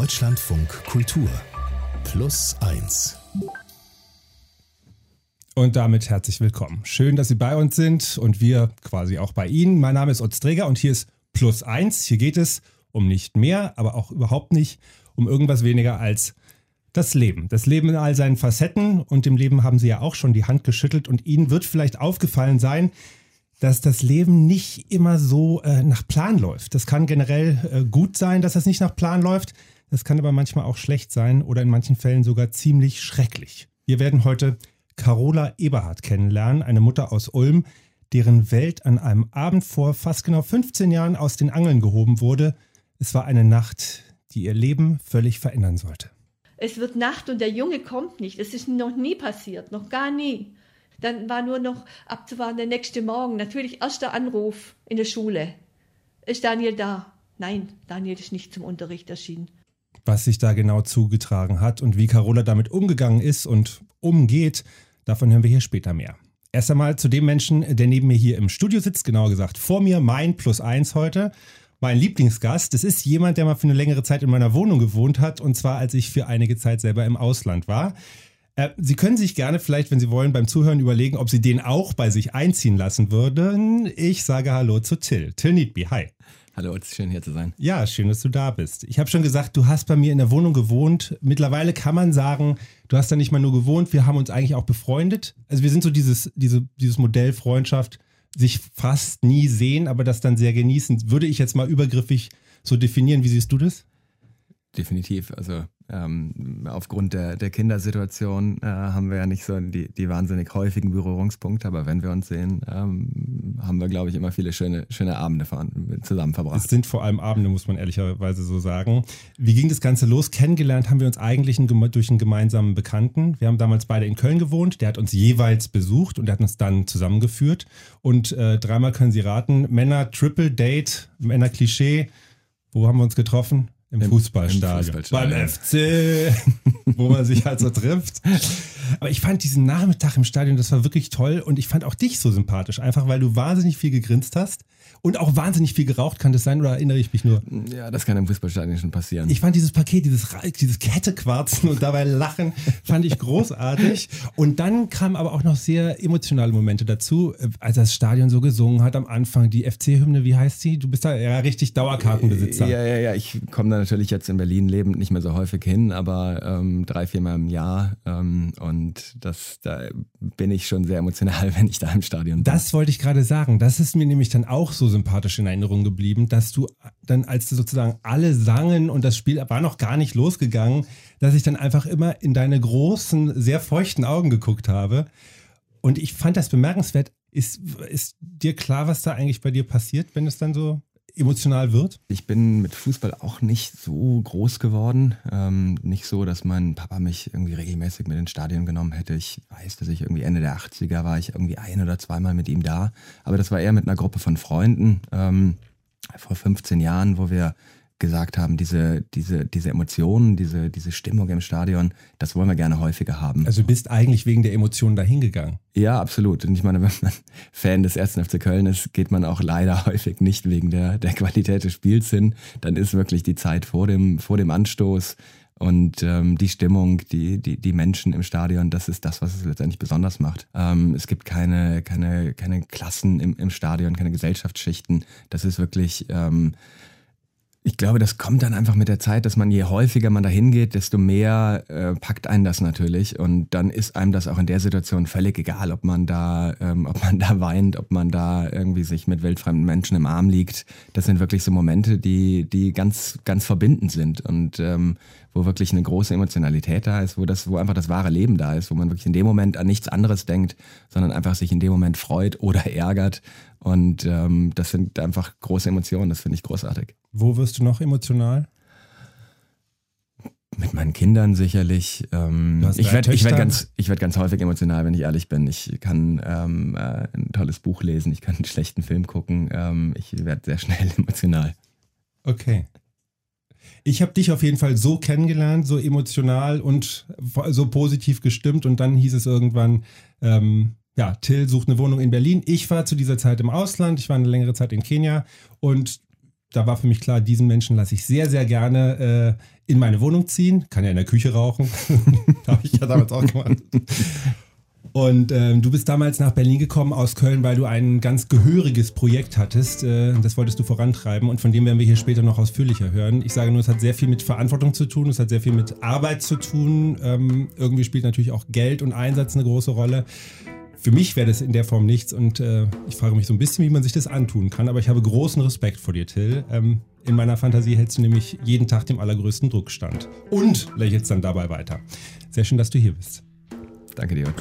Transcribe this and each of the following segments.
Deutschlandfunk Kultur Plus 1. Und damit herzlich willkommen. Schön, dass Sie bei uns sind und wir quasi auch bei Ihnen. Mein Name ist Otz Träger und hier ist Plus 1. Hier geht es um nicht mehr, aber auch überhaupt nicht um irgendwas weniger als das Leben. Das Leben in all seinen Facetten, und dem Leben haben Sie ja auch schon die Hand geschüttelt, und Ihnen wird vielleicht aufgefallen sein, dass das Leben nicht immer so nach Plan läuft. Das kann generell gut sein, dass das nicht nach Plan läuft. Das kann aber manchmal auch schlecht sein oder in manchen Fällen sogar ziemlich schrecklich. Wir werden heute Carola Eberhardt kennenlernen, eine Mutter aus Ulm, deren Welt an einem Abend vor fast genau 15 Jahren aus den Angeln gehoben wurde. Es war eine Nacht, die ihr Leben völlig verändern sollte. Es wird Nacht und der Junge kommt nicht. Es ist noch nie passiert, noch gar nie. Dann war nur noch abzuwarten der nächste Morgen. Natürlich erster Anruf in der Schule. Ist Daniel da? Nein, Daniel ist nicht zum Unterricht erschienen. Was sich da genau zugetragen hat und wie Carola damit umgegangen ist und umgeht, davon hören wir hier später mehr. Erst einmal zu dem Menschen, der neben mir hier im Studio sitzt, genauer gesagt vor mir, mein Plus 1 heute. Mein Lieblingsgast, das ist jemand, der mal für eine längere Zeit in meiner Wohnung gewohnt hat, und zwar als ich für einige Zeit selber im Ausland war. Sie können sich gerne vielleicht, wenn Sie wollen, beim Zuhören überlegen, ob Sie den auch bei sich einziehen lassen würden. Ich sage Hallo zu Till. Till Nietby, hi. Hallo, es ist schön hier zu sein. Ja, schön, dass du da bist. Ich habe schon gesagt, du hast bei mir in der Wohnung gewohnt. Mittlerweile kann man sagen, du hast da nicht mal nur gewohnt, wir haben uns eigentlich auch befreundet. Also wir sind so dieses Modell Freundschaft, sich fast nie sehen, aber das dann sehr genießen. Würde ich jetzt mal übergriffig so definieren. Wie siehst du das? Definitiv. Also aufgrund der Kindersituation haben wir ja nicht so die wahnsinnig häufigen Berührungspunkte, aber wenn wir uns sehen, haben wir, glaube ich, immer viele schöne Abende zusammen verbracht. Es sind vor allem Abende, muss man ehrlicherweise so sagen. Wie ging das Ganze los? Kennengelernt haben wir uns eigentlich durch einen gemeinsamen Bekannten. Wir haben damals beide in Köln gewohnt. Der hat uns jeweils besucht und der hat uns dann zusammengeführt. Und dreimal können Sie raten, Männer Triple Date, Männer Klischee. Wo haben wir uns getroffen? Im Fußballstadion. Beim FC, wo man sich halt so trifft. Aber ich fand diesen Nachmittag im Stadion, das war wirklich toll, und ich fand auch dich so sympathisch, einfach weil du wahnsinnig viel gegrinst hast und auch wahnsinnig viel geraucht. Kann das sein, oder erinnere ich mich nur? Ja, das kann im Fußballstadion schon passieren. Ich fand dieses Paket, dieses Kettequarzen und dabei lachen, fand ich großartig. Und dann kamen aber auch noch sehr emotionale Momente dazu, als das Stadion so gesungen hat am Anfang, die FC-Hymne, wie heißt sie? Du bist da ja richtig Dauerkartenbesitzer. Ja, ich komme da natürlich jetzt in Berlin lebend nicht mehr so häufig hin, aber 3-4 Mal im Jahr, und da bin ich schon sehr emotional, wenn ich da im Stadion bin. Das wollte ich gerade sagen. Das ist mir nämlich dann auch so sympathisch in Erinnerung geblieben, dass du dann, als sozusagen alle sangen und das Spiel war noch gar nicht losgegangen, dass ich dann einfach immer in deine großen, sehr feuchten Augen geguckt habe. Und ich fand das bemerkenswert. Ist dir klar, was da eigentlich bei dir passiert, wenn es dann so emotional wird? Ich bin mit Fußball auch nicht so groß geworden. Nicht so, dass mein Papa mich irgendwie regelmäßig mit ins Stadion genommen hätte. Ich weiß, dass ich irgendwie Ende der 80er war ich irgendwie 1- oder 2-mal mit ihm da. Aber das war eher mit einer Gruppe von Freunden vor 15 Jahren, wo wir gesagt haben, diese Emotionen, diese Stimmung im Stadion, das wollen wir gerne häufiger haben. Also du bist eigentlich wegen der Emotionen dahin gegangen? Ja, absolut. Und ich meine, wenn man Fan des 1. FC Köln ist, geht man auch leider häufig nicht wegen der Qualität des Spiels hin. Dann ist wirklich die Zeit vor dem Anstoß und die Stimmung, die Menschen im Stadion, das ist das, was es letztendlich besonders macht. Es gibt keine Klassen im Stadion, keine Gesellschaftsschichten. Das ist wirklich... Ich glaube, das kommt dann einfach mit der Zeit, dass man, je häufiger man da hingeht, desto mehr packt einen das natürlich. Und dann ist einem das auch in der Situation völlig egal, ob man da weint, ob man da irgendwie sich mit wildfremden Menschen im Arm liegt. Das sind wirklich so Momente, die ganz, ganz verbindend sind und wo wirklich eine große Emotionalität da ist, wo einfach das wahre Leben da ist, wo man wirklich in dem Moment an nichts anderes denkt, sondern einfach sich in dem Moment freut oder ärgert. Und das sind einfach große Emotionen, das finde ich großartig. Wo wirst du noch emotional? Mit meinen Kindern sicherlich. Ich werd ganz häufig emotional, wenn ich ehrlich bin. Ich kann ein tolles Buch lesen, ich kann einen schlechten Film gucken. Ich werde sehr schnell emotional. Okay. Ich habe dich auf jeden Fall so kennengelernt, so emotional und so positiv gestimmt, und dann hieß es irgendwann, Till sucht eine Wohnung in Berlin. Ich war zu dieser Zeit im Ausland, ich war eine längere Zeit in Kenia, und da war für mich klar, diesen Menschen lasse ich sehr, sehr gerne in meine Wohnung ziehen. Kann ja in der Küche rauchen. Habe ich ja damals auch gemacht. Und du bist damals nach Berlin gekommen aus Köln, weil du ein ganz gehöriges Projekt hattest. Das wolltest du vorantreiben und von dem werden wir hier später noch ausführlicher hören. Ich sage nur, es hat sehr viel mit Verantwortung zu tun, es hat sehr viel mit Arbeit zu tun. Irgendwie spielt natürlich auch Geld und Einsatz eine große Rolle. Für mich wäre das in der Form nichts und ich frage mich so ein bisschen, wie man sich das antun kann. Aber ich habe großen Respekt vor dir, Till. In meiner Fantasie hältst du nämlich jeden Tag dem allergrößten Druck stand. Und lächelst dann dabei weiter. Sehr schön, dass du hier bist. Danke dir.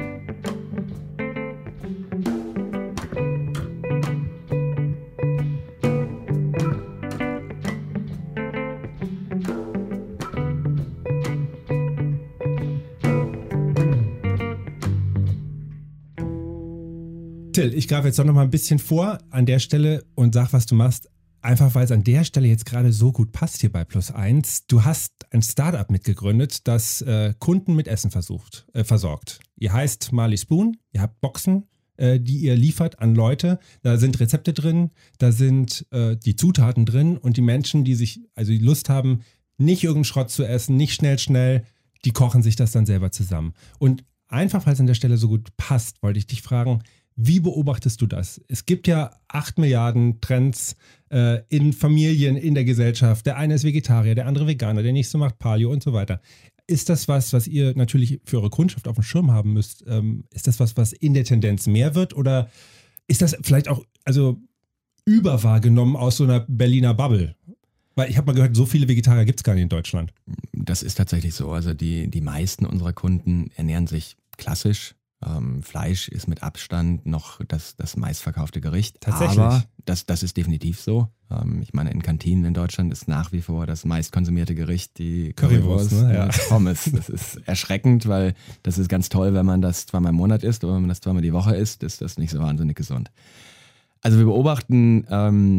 Till, ich greife jetzt doch noch mal ein bisschen vor an der Stelle und sag, was du machst. Einfach, weil es an der Stelle jetzt gerade so gut passt hier bei Plus1. Du hast ein Startup mitgegründet, das Kunden mit Essen versorgt. Ihr heißt Marley Spoon, ihr habt Boxen, die ihr liefert an Leute. Da sind Rezepte drin, da sind die Zutaten drin und die Menschen, die Lust haben, nicht irgendeinen Schrott zu essen, nicht schnell, die kochen sich das dann selber zusammen. Und einfach, weil es an der Stelle so gut passt, wollte ich dich fragen, wie beobachtest du das? Es gibt ja 8 Milliarden Trends in Familien, in der Gesellschaft. Der eine ist Vegetarier, der andere Veganer, der nächste macht Paleo und so weiter. Ist das was ihr natürlich für eure Kundschaft auf dem Schirm haben müsst? Ist das was in der Tendenz mehr wird? Oder ist das vielleicht auch überwahrgenommen aus so einer Berliner Bubble? Weil ich habe mal gehört, so viele Vegetarier gibt es gar nicht in Deutschland. Das ist tatsächlich so. Also die meisten unserer Kunden ernähren sich klassisch. Fleisch ist mit Abstand noch das meistverkaufte Gericht. Tatsächlich. Aber das ist definitiv so. Ich meine, in Kantinen in Deutschland ist nach wie vor das meistkonsumierte Gericht die Currywurst ne? Ja. mit Pommes. Das ist erschreckend, weil das ist ganz toll, wenn man das zweimal im Monat isst, aber wenn man das zweimal die Woche isst, ist das nicht so wahnsinnig gesund. Also wir beobachten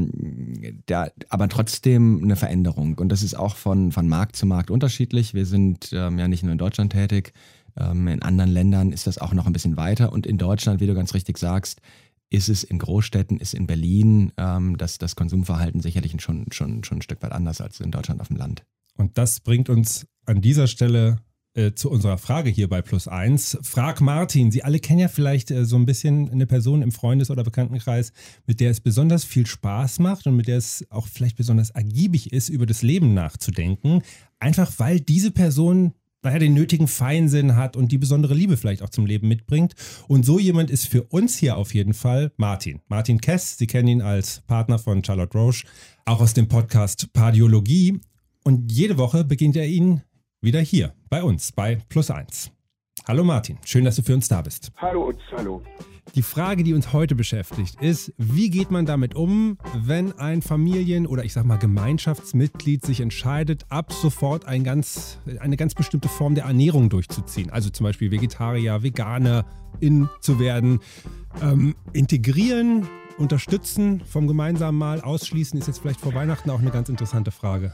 aber trotzdem eine Veränderung und das ist auch von Markt zu Markt unterschiedlich. Wir sind ja nicht nur in Deutschland tätig, in anderen Ländern ist das auch noch ein bisschen weiter und in Deutschland, wie du ganz richtig sagst, ist es in Großstädten, ist in Berlin das Konsumverhalten sicherlich schon ein Stück weit anders als in Deutschland auf dem Land. Und das bringt uns an dieser Stelle zu unserer Frage hier bei Plus1. Frag Martin. Sie alle kennen ja vielleicht so ein bisschen eine Person im Freundes- oder Bekanntenkreis, mit der es besonders viel Spaß macht und mit der es auch vielleicht besonders ergiebig ist, über das Leben nachzudenken. Einfach weil diese Person den nötigen Feinsinn hat und die besondere Liebe vielleicht auch zum Leben mitbringt. Und so jemand ist für uns hier auf jeden Fall Martin. Martin Kess, Sie kennen ihn als Partner von Charlotte Roche, auch aus dem Podcast Pardiologie. Und jede Woche beginnt er ihn wieder hier bei uns, bei Plus1. Hallo Martin, schön, dass du für uns da bist. Hallo Utz, hallo. Die Frage, die uns heute beschäftigt, ist, wie geht man damit um, wenn ein Familien- oder ich sag mal Gemeinschaftsmitglied sich entscheidet, ab sofort eine ganz bestimmte Form der Ernährung durchzuziehen. Also zum Beispiel Vegetarier, Veganerin zu werden. Integrieren, unterstützen, vom gemeinsamen Mahl ausschließen, ist jetzt vielleicht vor Weihnachten auch eine ganz interessante Frage.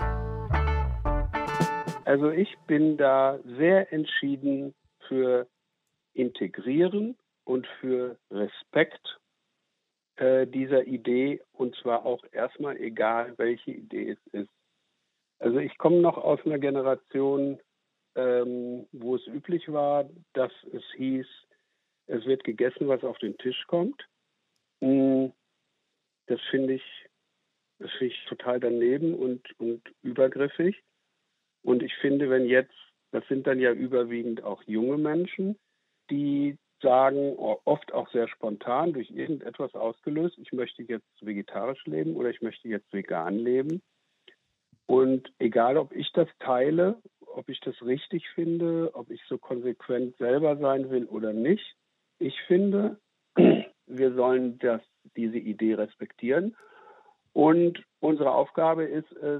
Also ich bin da sehr entschieden für Integrieren und für Respekt dieser Idee und zwar auch erstmal egal, welche Idee es ist. Also ich komme noch aus einer Generation, wo es üblich war, dass es hieß, es wird gegessen, was auf den Tisch kommt. Das finde ich total daneben und übergriffig. Und ich finde, das sind dann ja überwiegend auch junge Menschen, die sagen, oft auch sehr spontan, durch irgendetwas ausgelöst, ich möchte jetzt vegetarisch leben oder ich möchte jetzt vegan leben. Und egal, ob ich das teile, ob ich das richtig finde, ob ich so konsequent selber sein will oder nicht, ich finde, wir sollen diese Idee respektieren. Und unsere Aufgabe ist es,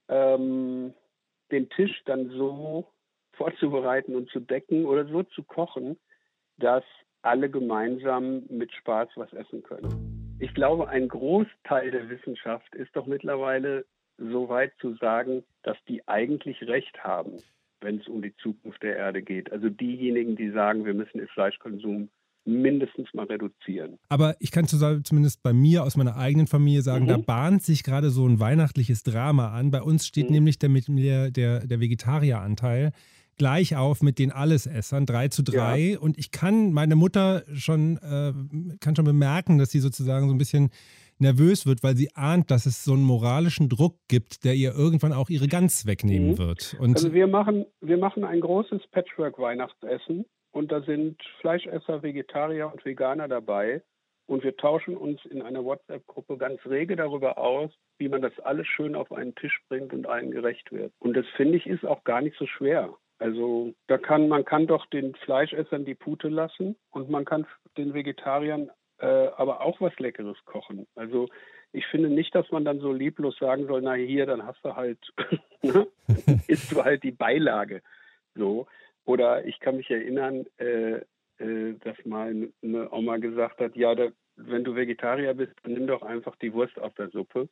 den Tisch dann so vorzubereiten und zu decken oder so zu kochen, dass alle gemeinsam mit Spaß was essen können. Ich glaube, ein Großteil der Wissenschaft ist doch mittlerweile so weit zu sagen, dass die eigentlich recht haben, wenn es um die Zukunft der Erde geht. Also diejenigen, die sagen, wir müssen den Fleischkonsum mindestens mal reduzieren. Aber ich kann zumindest bei mir aus meiner eigenen Familie sagen, da bahnt sich gerade so ein weihnachtliches Drama an. Bei uns steht nämlich der Vegetarieranteil gleich auf mit den Allesessern, 3:3. Ja. Und ich kann meine Mutter schon bemerken, dass sie sozusagen so ein bisschen nervös wird, weil sie ahnt, dass es so einen moralischen Druck gibt, der ihr irgendwann auch ihre Gans wegnehmen wird. Und also wir machen ein großes Patchwork-Weihnachtsessen und da sind Fleischesser, Vegetarier und Veganer dabei und wir tauschen uns in einer WhatsApp-Gruppe ganz rege darüber aus, wie man das alles schön auf einen Tisch bringt und allen gerecht wird. Und das, finde ich, ist auch gar nicht so schwer. Also man kann doch den Fleischessern die Pute lassen und man kann den Vegetariern aber auch was Leckeres kochen. Also ich finde nicht, dass man dann so lieblos sagen soll, na hier, dann hast du halt, isst du halt die Beilage. So. Oder ich kann mich erinnern, dass mal eine Oma gesagt hat, ja, wenn du Vegetarier bist, dann nimm doch einfach die Wurst aus der Suppe.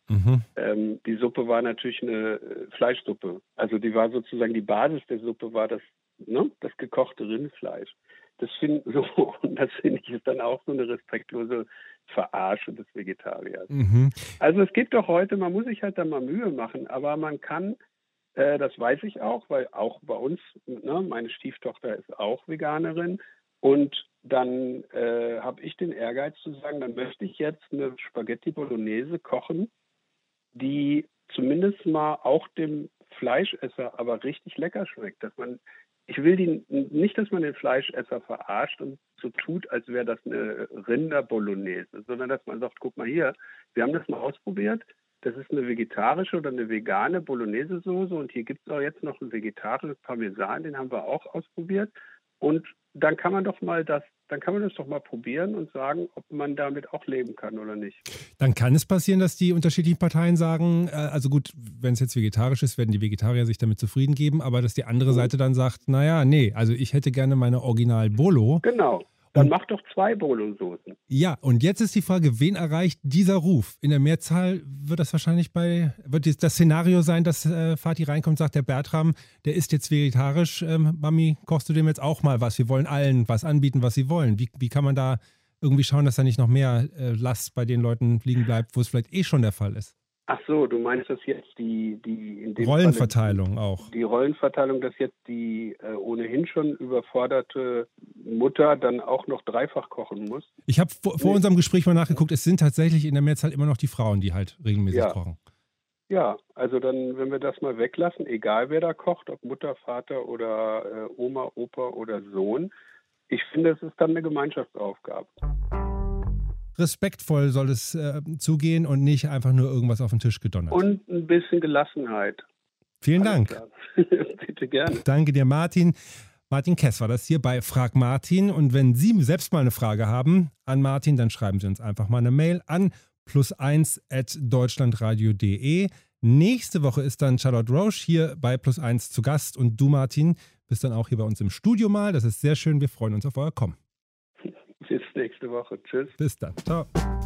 Die Suppe war natürlich eine Fleischsuppe. Also die war sozusagen die Basis der Suppe, war das gekochte Rindfleisch. Das finde ich ist dann auch so eine respektlose Verarsche des Vegetariers. Also es gibt doch heute, man muss sich halt da mal Mühe machen, aber man kann, das weiß ich auch, weil auch bei uns, meine Stieftochter ist auch Veganerin und dann habe ich den Ehrgeiz zu sagen, dann möchte ich jetzt eine Spaghetti Bolognese kochen, die zumindest mal auch dem Fleischesser aber richtig lecker schmeckt. Ich will nicht, dass man den Fleischesser verarscht und so tut, als wäre das eine Rinder-Bolognese, sondern dass man sagt, guck mal hier, wir haben das mal ausprobiert, das ist eine vegetarische oder eine vegane Bolognese-Soße und hier gibt es auch jetzt noch ein vegetarisches Parmesan, den haben wir auch ausprobiert und dann kann man das doch mal probieren und sagen, ob man damit auch leben kann oder nicht. Dann kann es passieren, dass die unterschiedlichen Parteien sagen, also gut, wenn es jetzt vegetarisch ist, werden die Vegetarier sich damit zufrieden geben, aber dass die andere Seite dann sagt, naja, nee, also ich hätte gerne meine Original-Bolo. Genau. Dann mach doch 2 Bolo-Soßen. Ja, und jetzt ist die Frage, wen erreicht dieser Ruf? In der Mehrzahl wird das wahrscheinlich wird das Szenario sein, dass Vati reinkommt und sagt, der Bertram, der ist jetzt vegetarisch. Mami, kochst du dem jetzt auch mal was? Wir wollen allen was anbieten, was sie wollen. Wie kann man da irgendwie schauen, dass da nicht noch mehr Last bei den Leuten liegen bleibt, wo es vielleicht schon der Fall ist? Ach so, du meinst, dass jetzt die in dem Rollenverteilung Falle, auch. Die Rollenverteilung, dass jetzt die ohnehin schon überforderte Mutter dann auch noch dreifach kochen muss? Ich habe vor unserem Gespräch mal nachgeguckt, es sind tatsächlich in der Mehrzahl immer noch die Frauen, die halt regelmäßig kochen. Ja, also dann, wenn wir das mal weglassen, egal wer da kocht, ob Mutter, Vater oder Oma, Opa oder Sohn, ich finde, es ist dann eine Gemeinschaftsaufgabe. Respektvoll soll es zugehen und nicht einfach nur irgendwas auf den Tisch gedonnert. Und ein bisschen Gelassenheit. Vielen Dank. Bitte gerne. Danke dir, Martin. Martin Kess war das hier bei Frag Martin. Und wenn Sie selbst mal eine Frage haben an Martin, dann schreiben Sie uns einfach mal eine Mail an +1@deutschlandradio.de. Nächste Woche ist dann Charlotte Roche hier bei +1 zu Gast. Und du, Martin, bist dann auch hier bei uns im Studio mal. Das ist sehr schön. Wir freuen uns auf euer Kommen. Bis nächste Woche. Tschüss. Bis dann. Ciao.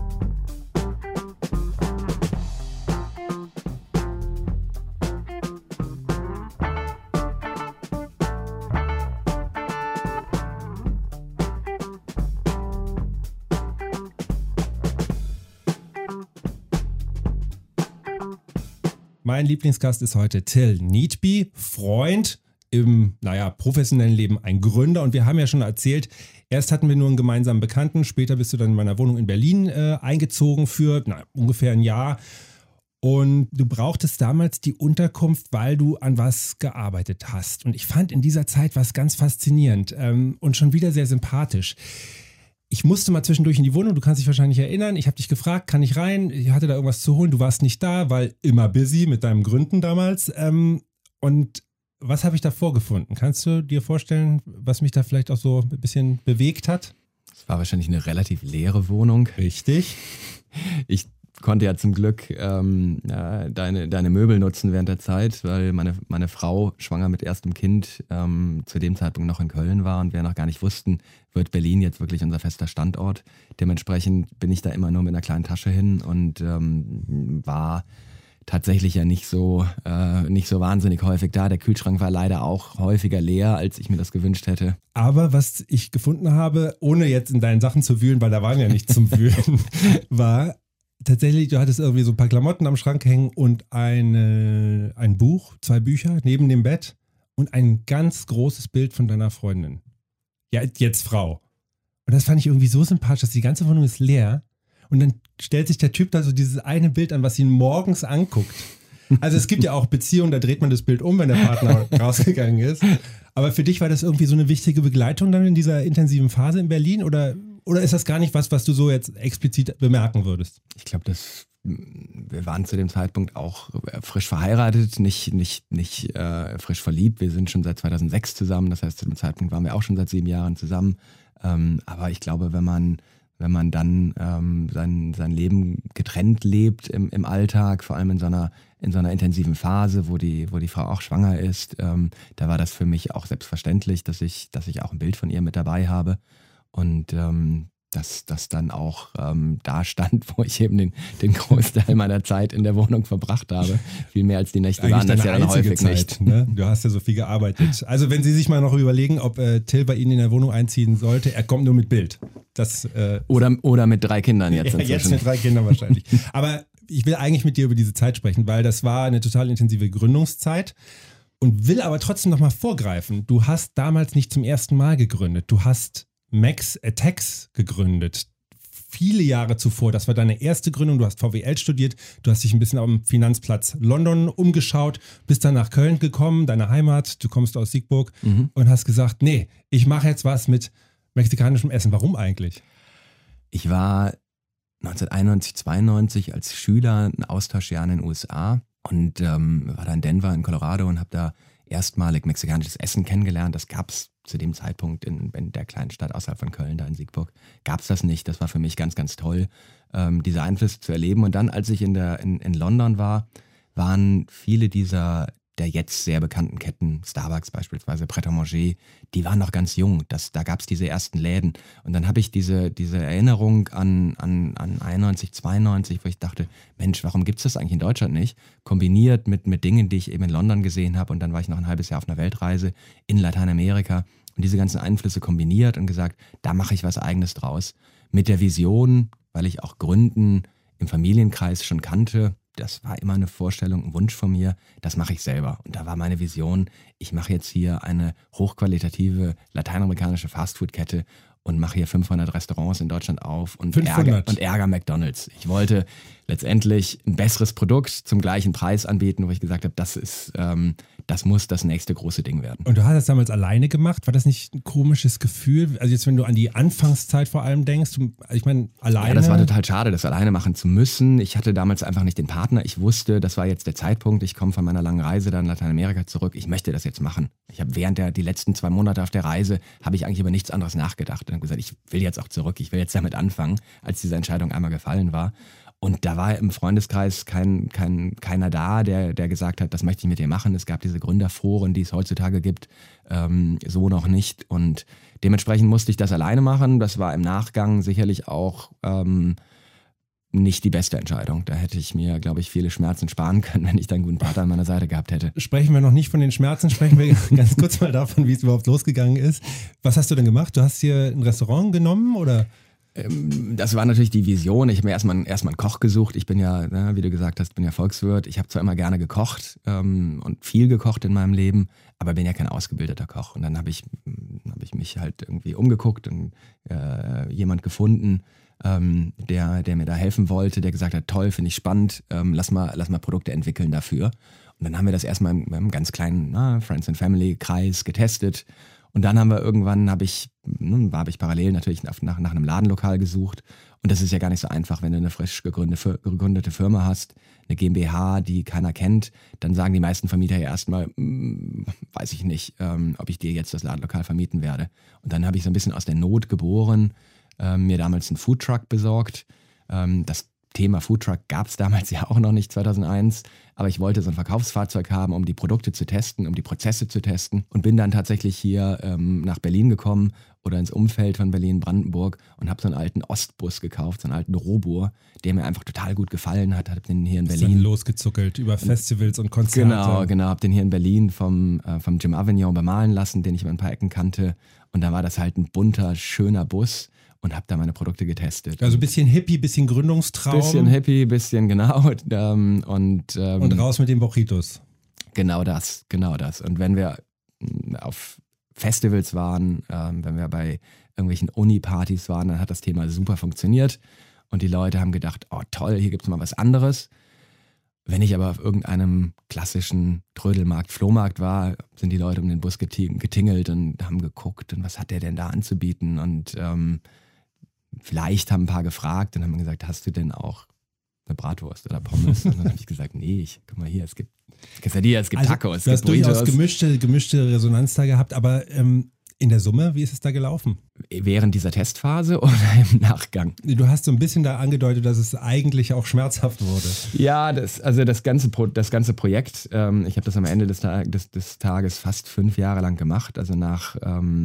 Mein Lieblingsgast ist heute Till Needby, Freund, im professionellen Leben ein Gründer. Und wir haben ja schon erzählt, erst hatten wir nur einen gemeinsamen Bekannten, später bist du dann in meiner Wohnung in Berlin eingezogen für ungefähr ein Jahr. Und du brauchtest damals die Unterkunft, weil du an was gearbeitet hast. Und ich fand in dieser Zeit was ganz faszinierend und schon wieder sehr sympathisch. Ich musste mal zwischendurch in die Wohnung, du kannst dich wahrscheinlich erinnern. Ich habe dich gefragt, kann ich rein? Ich hatte da irgendwas zu holen, du warst nicht da, weil immer busy mit deinem Gründen damals. Und was habe ich da vorgefunden? Kannst du dir vorstellen, was mich da vielleicht auch so ein bisschen bewegt hat? Es war wahrscheinlich eine relativ leere Wohnung. Richtig. Ich konnte ja zum Glück deine Möbel nutzen während der Zeit, weil meine Frau schwanger mit erstem Kind zu dem Zeitpunkt noch in Köln war und wir noch gar nicht wussten, wird Berlin jetzt wirklich unser fester Standort. Dementsprechend bin ich da immer nur mit einer kleinen Tasche hin und war tatsächlich ja nicht so wahnsinnig häufig da. Der Kühlschrank war leider auch häufiger leer, als ich mir das gewünscht hätte. Aber was ich gefunden habe, ohne jetzt in deinen Sachen zu wühlen, weil da waren ja nichts zum Wühlen, war tatsächlich, du hattest irgendwie so ein paar Klamotten am Schrank hängen und ein Buch, 2 Bücher neben dem Bett und ein ganz großes Bild von deiner Freundin. Ja, jetzt Frau. Und das fand ich irgendwie so sympathisch, dass die ganze Wohnung ist leer. Und dann stellt sich der Typ da so dieses eine Bild an, was ihn morgens anguckt. Also es gibt ja auch Beziehungen, da dreht man das Bild um, wenn der Partner rausgegangen ist. Aber für dich war das irgendwie so eine wichtige Begleitung dann in dieser intensiven Phase in Berlin? Oder ist das gar nicht was du so jetzt explizit bemerken würdest? Ich glaube, wir waren zu dem Zeitpunkt auch frisch verheiratet, nicht frisch verliebt. Wir sind schon seit 2006 zusammen. Das heißt, zu dem Zeitpunkt waren wir auch schon seit 7 Jahren zusammen. Aber ich glaube, wenn man dann sein Leben getrennt lebt im Alltag, vor allem in so einer intensiven Phase, wo die Frau auch schwanger ist, da war das für mich auch selbstverständlich, dass ich auch ein Bild von ihr mit dabei habe und dass das dann auch da stand, wo ich eben den Großteil meiner Zeit in der Wohnung verbracht habe. Viel mehr als die Nächte waren das ja dann häufig Zeit, nicht. Ne? Du hast ja so viel gearbeitet. Also wenn Sie sich mal noch überlegen, ob Till bei Ihnen in der Wohnung einziehen sollte, er kommt nur mit Bild. Das, oder mit 3 Kindern jetzt inzwischen. Jetzt mit 3 Kindern wahrscheinlich. Aber ich will eigentlich mit dir über diese Zeit sprechen, weil das war eine total intensive Gründungszeit und will aber trotzdem nochmal vorgreifen. Du hast damals nicht zum ersten Mal gegründet. Du hast Max Attacks gegründet. Viele Jahre zuvor, das war deine erste Gründung, du hast VWL studiert, du hast dich ein bisschen am Finanzplatz London umgeschaut, bist dann nach Köln gekommen, deine Heimat, du kommst aus Siegburg und hast gesagt, nee, ich mache jetzt was mit mexikanischem Essen. Warum eigentlich? Ich war 1991, 92 als Schüler ein Austauschjahr in den USA und war da in Denver in Colorado und habe da erstmalig mexikanisches Essen kennengelernt. Das gab es zu dem Zeitpunkt in der kleinen Stadt außerhalb von Köln, da in Siegburg, gab es das nicht. Das war für mich ganz, ganz toll, diese Einflüsse zu erleben. Und dann, als ich in London war, waren viele der jetzt sehr bekannten Ketten, Starbucks beispielsweise, Pret a Manger, die waren noch ganz jung. Da gab es diese ersten Läden. Und dann habe ich diese Erinnerung an 91, 92, wo ich dachte, Mensch, warum gibt es das eigentlich in Deutschland nicht? Kombiniert mit Dingen, die ich eben in London gesehen habe. Und dann war ich noch ein halbes Jahr auf einer Weltreise in Lateinamerika. Und diese ganzen Einflüsse kombiniert und gesagt, da mache ich was Eigenes draus. Mit der Vision, weil ich auch Gründen im Familienkreis schon kannte, das war immer eine Vorstellung, ein Wunsch von mir, das mache ich selber. Und da war meine Vision, ich mache jetzt hier eine hochqualitative lateinamerikanische Fastfood-Kette und mache hier 500 Restaurants in Deutschland auf und ärger McDonald's. Ich wollte letztendlich ein besseres Produkt zum gleichen Preis anbieten, wo ich gesagt habe, das muss das nächste große Ding werden. Und du hast das damals alleine gemacht? War das nicht ein komisches Gefühl? Also jetzt, wenn du an die Anfangszeit vor allem denkst, ich meine, alleine... Ja, das war total schade, das alleine machen zu müssen. Ich hatte damals einfach nicht den Partner. Ich wusste, das war jetzt der Zeitpunkt. Ich komme von meiner langen Reise dann in Lateinamerika zurück. Ich möchte das jetzt machen. Ich habe während die letzten 2 Monate auf der Reise, habe ich eigentlich über nichts anderes nachgedacht. Und habe gesagt, ich will jetzt auch zurück. Ich will jetzt damit anfangen, als diese Entscheidung einmal gefallen war. Und da war im Freundeskreis keiner da, der gesagt hat, das möchte ich mit dir machen. Es gab diese Gründerforen, die es heutzutage gibt, so noch nicht. Und dementsprechend musste ich das alleine machen. Das war im Nachgang sicherlich auch nicht die beste Entscheidung. Da hätte ich mir, glaube ich, viele Schmerzen sparen können, wenn ich da einen guten Partner an meiner Seite gehabt hätte. Sprechen wir noch nicht von den Schmerzen, sprechen wir ganz kurz mal davon, wie es überhaupt losgegangen ist. Was hast du denn gemacht? Du hast hier ein Restaurant genommen oder... Das war natürlich die Vision. Ich habe mir erstmal einen Koch gesucht. Ich bin ja, wie du gesagt hast, bin ja Volkswirt. Ich habe zwar immer gerne gekocht und viel gekocht in meinem Leben, aber bin ja kein ausgebildeter Koch. Und dann habe ich mich halt irgendwie umgeguckt und jemand gefunden, der mir da helfen wollte, der gesagt hat, toll, finde ich spannend, lass mal Produkte entwickeln dafür. Und dann haben wir das erstmal im ganz kleinen Friends and Family Kreis getestet. Und dann habe ich parallel natürlich nach einem Ladenlokal gesucht. Und das ist ja gar nicht so einfach, wenn du eine frisch gegründete Firma hast, eine GmbH, die keiner kennt, dann sagen die meisten Vermieter ja erstmal, weiß ich nicht, ob ich dir jetzt das Ladenlokal vermieten werde. Und dann habe ich so ein bisschen aus der Not geboren, mir damals einen Foodtruck besorgt. Das Thema Foodtruck gab es damals ja auch noch nicht, 2001. Aber ich wollte so ein Verkaufsfahrzeug haben, um die Produkte zu testen, um die Prozesse zu testen. Und bin dann tatsächlich hier nach Berlin gekommen oder ins Umfeld von Berlin-Brandenburg und habe so einen alten Ostbus gekauft, so einen alten Robur, der mir einfach total gut gefallen hat. Habe den hier in Berlin losgezuckelt über Festivals und Konzerte. Genau. Habe den hier in Berlin vom Jim Avignon bemalen lassen, den ich über ein paar Ecken kannte. Und da war das halt ein bunter, schöner Bus. Und habe da meine Produkte getestet. Also ein bisschen Hippie, bisschen Gründungstraum. Bisschen Hippie, bisschen genau. Und raus mit den Burritos. Genau das. Und wenn wir auf Festivals waren, wenn wir bei irgendwelchen Uni-Partys waren, dann hat das Thema super funktioniert. Und die Leute haben gedacht, oh toll, hier gibt es mal was anderes. Wenn ich aber auf irgendeinem klassischen Trödelmarkt, Flohmarkt war, sind die Leute um den Bus getingelt und haben geguckt, und was hat der denn da anzubieten? Und vielleicht haben ein paar gefragt und haben gesagt, hast du denn auch eine Bratwurst oder Pommes? Und dann habe ich gesagt, nee, guck mal hier, es gibt Quesadilla, es gibt Tacos, es gibt Burritos. Du hast durchaus gemischte Resonanz da gehabt, aber in der Summe, wie ist es da gelaufen? Während dieser Testphase oder im Nachgang? Du hast so ein bisschen da angedeutet, dass es eigentlich auch schmerzhaft wurde. Ja, das ganze Projekt, ich habe das am Ende des Tages fast 5 Jahre lang gemacht. Also nach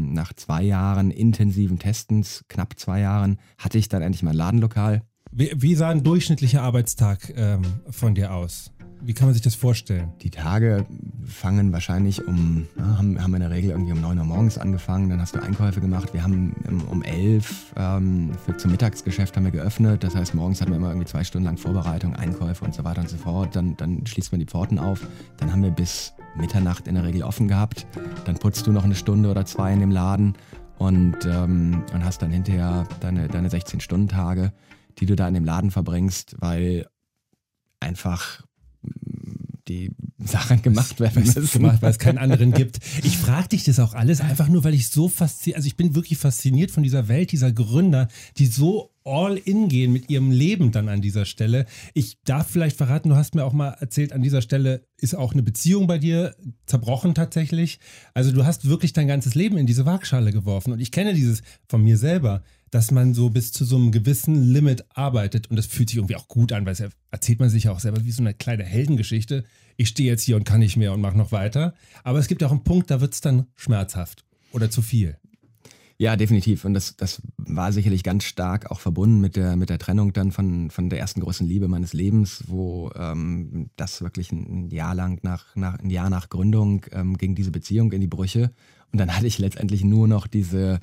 2 Jahren intensiven Testens, knapp 2 Jahren, hatte ich dann endlich mein Ladenlokal. Wie sah ein durchschnittlicher Arbeitstag von dir aus? Wie kann man sich das vorstellen? Die Tage fangen wahrscheinlich haben in der Regel irgendwie um 9 Uhr morgens angefangen, dann hast du Einkäufe gemacht. Wir haben um 11 zum Mittagsgeschäft haben wir geöffnet. Das heißt, morgens hatten wir immer irgendwie 2 Stunden lang Vorbereitung, Einkäufe und so weiter und so fort. Dann schließt man die Pforten auf. Dann haben wir bis Mitternacht in der Regel offen gehabt. Dann putzt du noch 1 Stunde oder 2 in dem Laden und hast dann hinterher deine 16-Stunden-Tage, die du da in dem Laden verbringst, weil einfach die Sachen gemacht werden müssen. Weil es keinen anderen gibt. Ich frage dich das auch alles einfach nur, weil ich so fasziniert, also ich bin wirklich fasziniert von dieser Welt, dieser Gründer, die so all in gehen mit ihrem Leben dann an dieser Stelle. Ich darf vielleicht verraten, du hast mir auch mal erzählt, an dieser Stelle ist auch eine Beziehung bei dir zerbrochen tatsächlich. Also du hast wirklich dein ganzes Leben in diese Waagschale geworfen und ich kenne dieses von mir selber, dass man so bis zu so einem gewissen Limit arbeitet und das fühlt sich irgendwie auch gut an, weil es erzählt man sich ja auch selber wie so eine kleine Heldengeschichte. Ich stehe jetzt hier und kann nicht mehr und mache noch weiter. Aber es gibt ja auch einen Punkt, da wird es dann schmerzhaft oder zu viel. Ja, definitiv. Und das war sicherlich ganz stark auch verbunden mit der Trennung dann von der ersten großen Liebe meines Lebens, wo das wirklich ein Jahr nach Gründung ging diese Beziehung in die Brüche. Und dann hatte ich letztendlich nur noch diese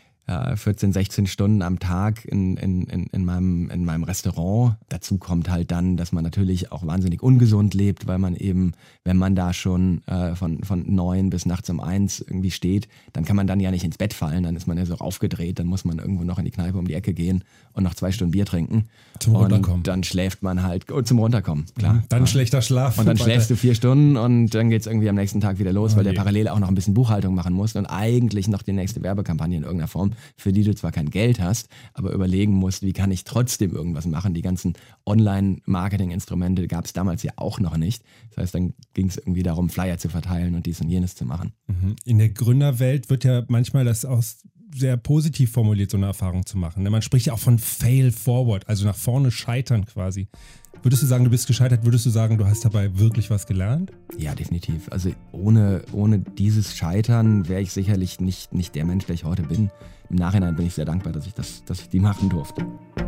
14, 16 Stunden am Tag in meinem Restaurant. Dazu kommt halt dann, dass man natürlich auch wahnsinnig ungesund lebt, weil man eben, wenn man da schon von 9 bis nachts um 1 irgendwie steht, dann kann man dann ja nicht ins Bett fallen, dann ist man ja so aufgedreht, dann muss man irgendwo noch in die Kneipe um die Ecke gehen und noch 2 Stunden Bier trinken. Zum Runterkommen. Und dann schläft man halt, zum Runterkommen, klar. Dann schlechter Schlaf. Und dann schläfst du 4 Stunden und dann geht's irgendwie am nächsten Tag wieder los, weil der parallel auch noch ein bisschen Buchhaltung machen muss und eigentlich noch die nächste Werbekampagne in irgendeiner Form, für die du zwar kein Geld hast, aber überlegen musst, wie kann ich trotzdem irgendwas machen. Die ganzen Online-Marketing-Instrumente gab es damals ja auch noch nicht. Das heißt, dann ging es irgendwie darum, Flyer zu verteilen und dies und jenes zu machen. In der Gründerwelt wird ja manchmal das auch sehr positiv formuliert, so eine Erfahrung zu machen. Man spricht ja auch von Fail Forward, also nach vorne scheitern quasi. Würdest du sagen, du bist gescheitert? Würdest du sagen, du hast dabei wirklich was gelernt? Ja, definitiv. Also ohne dieses Scheitern wäre ich sicherlich nicht der Mensch, der ich heute bin. Im Nachhinein bin ich sehr dankbar, dass ich die machen durfte.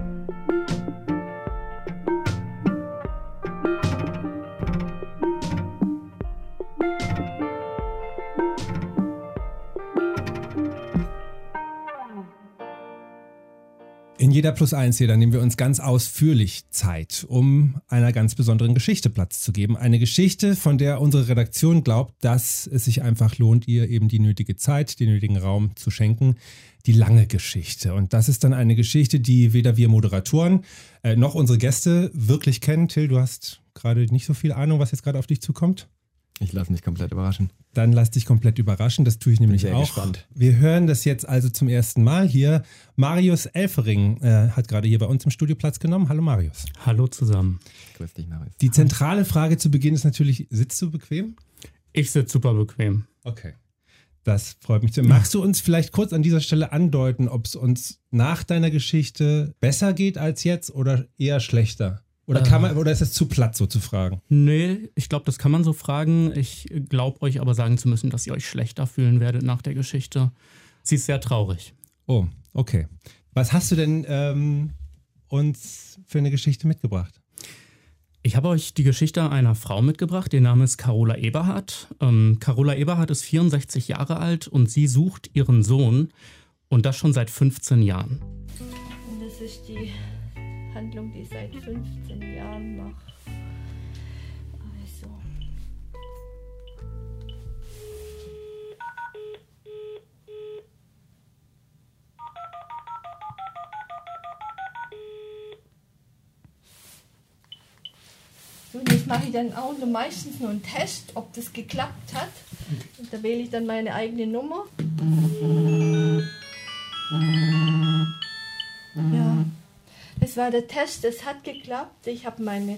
In jeder Plus-1 hier, da nehmen wir uns ganz ausführlich Zeit, um einer ganz besonderen Geschichte Platz zu geben. Eine Geschichte, von der unsere Redaktion glaubt, dass es sich einfach lohnt, ihr eben die nötige Zeit, den nötigen Raum zu schenken. Die lange Geschichte. Und das ist dann eine Geschichte, die weder wir Moderatoren noch unsere Gäste wirklich kennen. Till, du hast gerade nicht so viel Ahnung, was jetzt gerade auf dich zukommt? Ich lasse mich komplett überraschen. Dann lass dich komplett überraschen, das tue ich nämlich bin sehr auch. Gespannt. Wir hören das jetzt also zum ersten Mal hier. Marius Elfering hat gerade hier bei uns im Studio Platz genommen. Hallo Marius. Hallo zusammen. Grüß dich, Marius. Die zentrale Frage zu Beginn ist natürlich, sitzt du bequem? Ich sitze super bequem. Okay. Das freut mich. Magst du uns vielleicht kurz an dieser Stelle andeuten, ob es uns nach deiner Geschichte besser geht als jetzt oder eher schlechter? Oder oder ist es zu platt, so zu fragen? Nee, ich glaube, das kann man so fragen. Ich glaube euch aber sagen zu müssen, dass ihr euch schlechter fühlen werdet nach der Geschichte. Sie ist sehr traurig. Oh, okay. Was hast du denn uns für eine Geschichte mitgebracht? Ich habe euch die Geschichte einer Frau mitgebracht. Ihr Name ist Carola Eberhardt. Carola Eberhardt ist 64 Jahre alt und sie sucht ihren Sohn und das schon seit 15 Jahren. Und das ist die Handlung, die ich seit 15 Jahren mache. Also. Und das mache ich dann auch meistens nur einen Test, ob das geklappt hat. Und da wähle ich dann meine eigene Nummer. Ja, das war der Test, das hat geklappt. Ich habe meine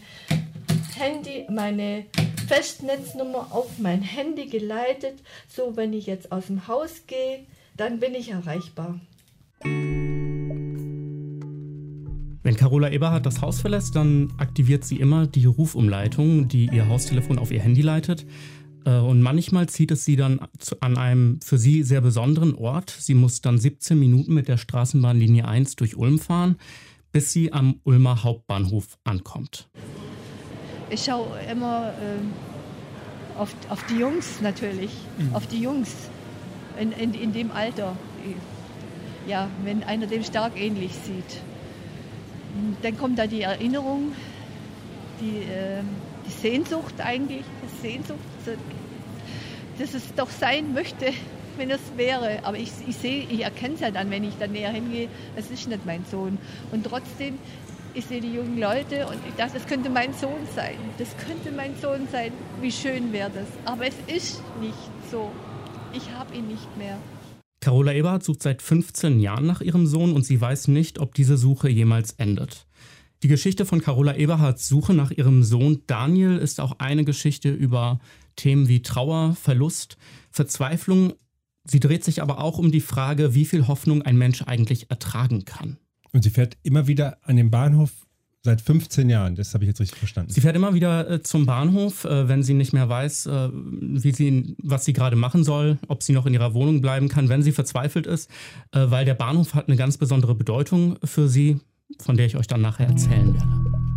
Festnetznummer auf mein Handy geleitet. So, wenn ich jetzt aus dem Haus gehe, dann bin ich erreichbar. Wenn Carola Eberhardt das Haus verlässt, dann aktiviert sie immer die Rufumleitung, die ihr Haustelefon auf ihr Handy leitet. Und manchmal zieht es sie dann an einem für sie sehr besonderen Ort. Sie muss dann 17 Minuten mit der Straßenbahnlinie 1 durch Ulm fahren, bis sie am Ulmer Hauptbahnhof ankommt. Ich schaue immer auf die Jungs natürlich, auf die Jungs in dem Alter. Ja, wenn einer dem stark ähnlich sieht. Dann kommt da die Erinnerung, die Sehnsucht eigentlich, dass es doch sein möchte, wenn es wäre. Aber ich erkenne es ja dann, wenn ich dann näher hingehe, es ist nicht mein Sohn. Und trotzdem, ich sehe die jungen Leute und ich dachte, das könnte mein Sohn sein. Das könnte mein Sohn sein. Wie schön wäre das. Aber es ist nicht so. Ich habe ihn nicht mehr. Carola Eberhardt sucht seit 15 Jahren nach ihrem Sohn und sie weiß nicht, ob diese Suche jemals endet. Die Geschichte von Carola Eberhardts Suche nach ihrem Sohn Daniel ist auch eine Geschichte über Themen wie Trauer, Verlust, Verzweiflung. Sie dreht sich aber auch um die Frage, wie viel Hoffnung ein Mensch eigentlich ertragen kann. Und sie fährt immer wieder an den Bahnhof seit 15 Jahren, das habe ich jetzt richtig verstanden. Sie fährt immer wieder zum Bahnhof, wenn sie nicht mehr weiß, was sie gerade machen soll, ob sie noch in ihrer Wohnung bleiben kann, wenn sie verzweifelt ist, weil der Bahnhof hat eine ganz besondere Bedeutung für sie, von der ich euch dann nachher erzählen werde.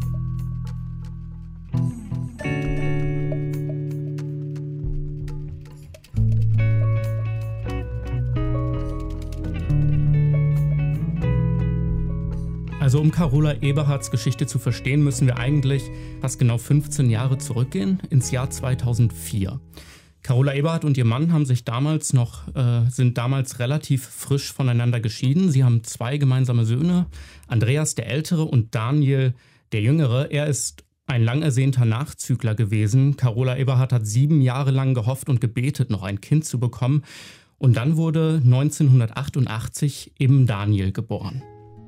Also um Carola Eberhardts Geschichte zu verstehen, müssen wir eigentlich fast genau 15 Jahre zurückgehen, ins Jahr 2004. Carola Eberhardt und ihr Mann sind damals relativ frisch voneinander geschieden. Sie haben 2 gemeinsame Söhne, Andreas der Ältere und Daniel der Jüngere. Er ist ein lang ersehnter Nachzügler gewesen. Carola Eberhardt hat 7 Jahre lang gehofft und gebetet, noch ein Kind zu bekommen. Und dann wurde 1988 eben Daniel geboren.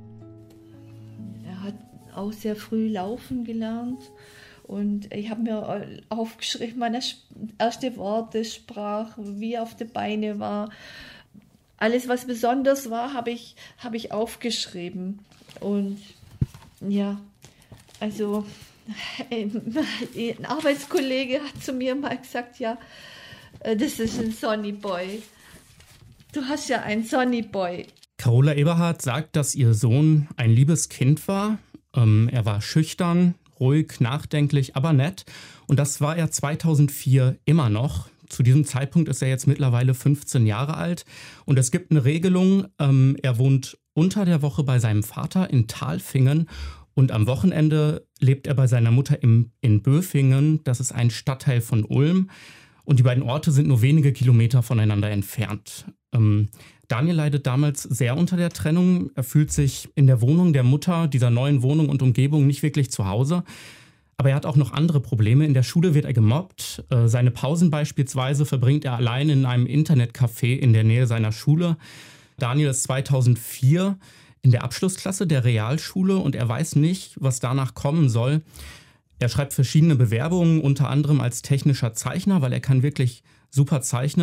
Auch sehr früh laufen gelernt und ich habe mir aufgeschrieben, meine erste Worte sprach, wie er auf die Beine war. Alles, was besonders war, habe ich aufgeschrieben. Und ja, also ein Arbeitskollege hat zu mir mal gesagt, ja, das ist ein Sonny Boy. Du hast ja einen Sonny Boy. Carola Eberhardt sagt, dass ihr Sohn ein liebes Kind war. Er war schüchtern, ruhig, nachdenklich, aber nett. Und das war er 2004 immer noch. Zu diesem Zeitpunkt ist er jetzt mittlerweile 15 Jahre alt. Und es gibt eine Regelung, er wohnt unter der Woche bei seinem Vater in Talfingen. Und am Wochenende lebt er bei seiner Mutter in Böfingen. Das ist ein Stadtteil von Ulm. Und die beiden Orte sind nur wenige Kilometer voneinander entfernt. Daniel leidet damals sehr unter der Trennung. Er fühlt sich in der Wohnung der Mutter, dieser neuen Wohnung und Umgebung, nicht wirklich zu Hause. Aber er hat auch noch andere Probleme. In der Schule wird er gemobbt. Seine Pausen beispielsweise verbringt er allein in einem Internetcafé in der Nähe seiner Schule. Daniel ist 2004 in der Abschlussklasse der Realschule und er weiß nicht, was danach kommen soll. Er schreibt verschiedene Bewerbungen, unter anderem als technischer Zeichner, weil er kann wirklich super zeichnen.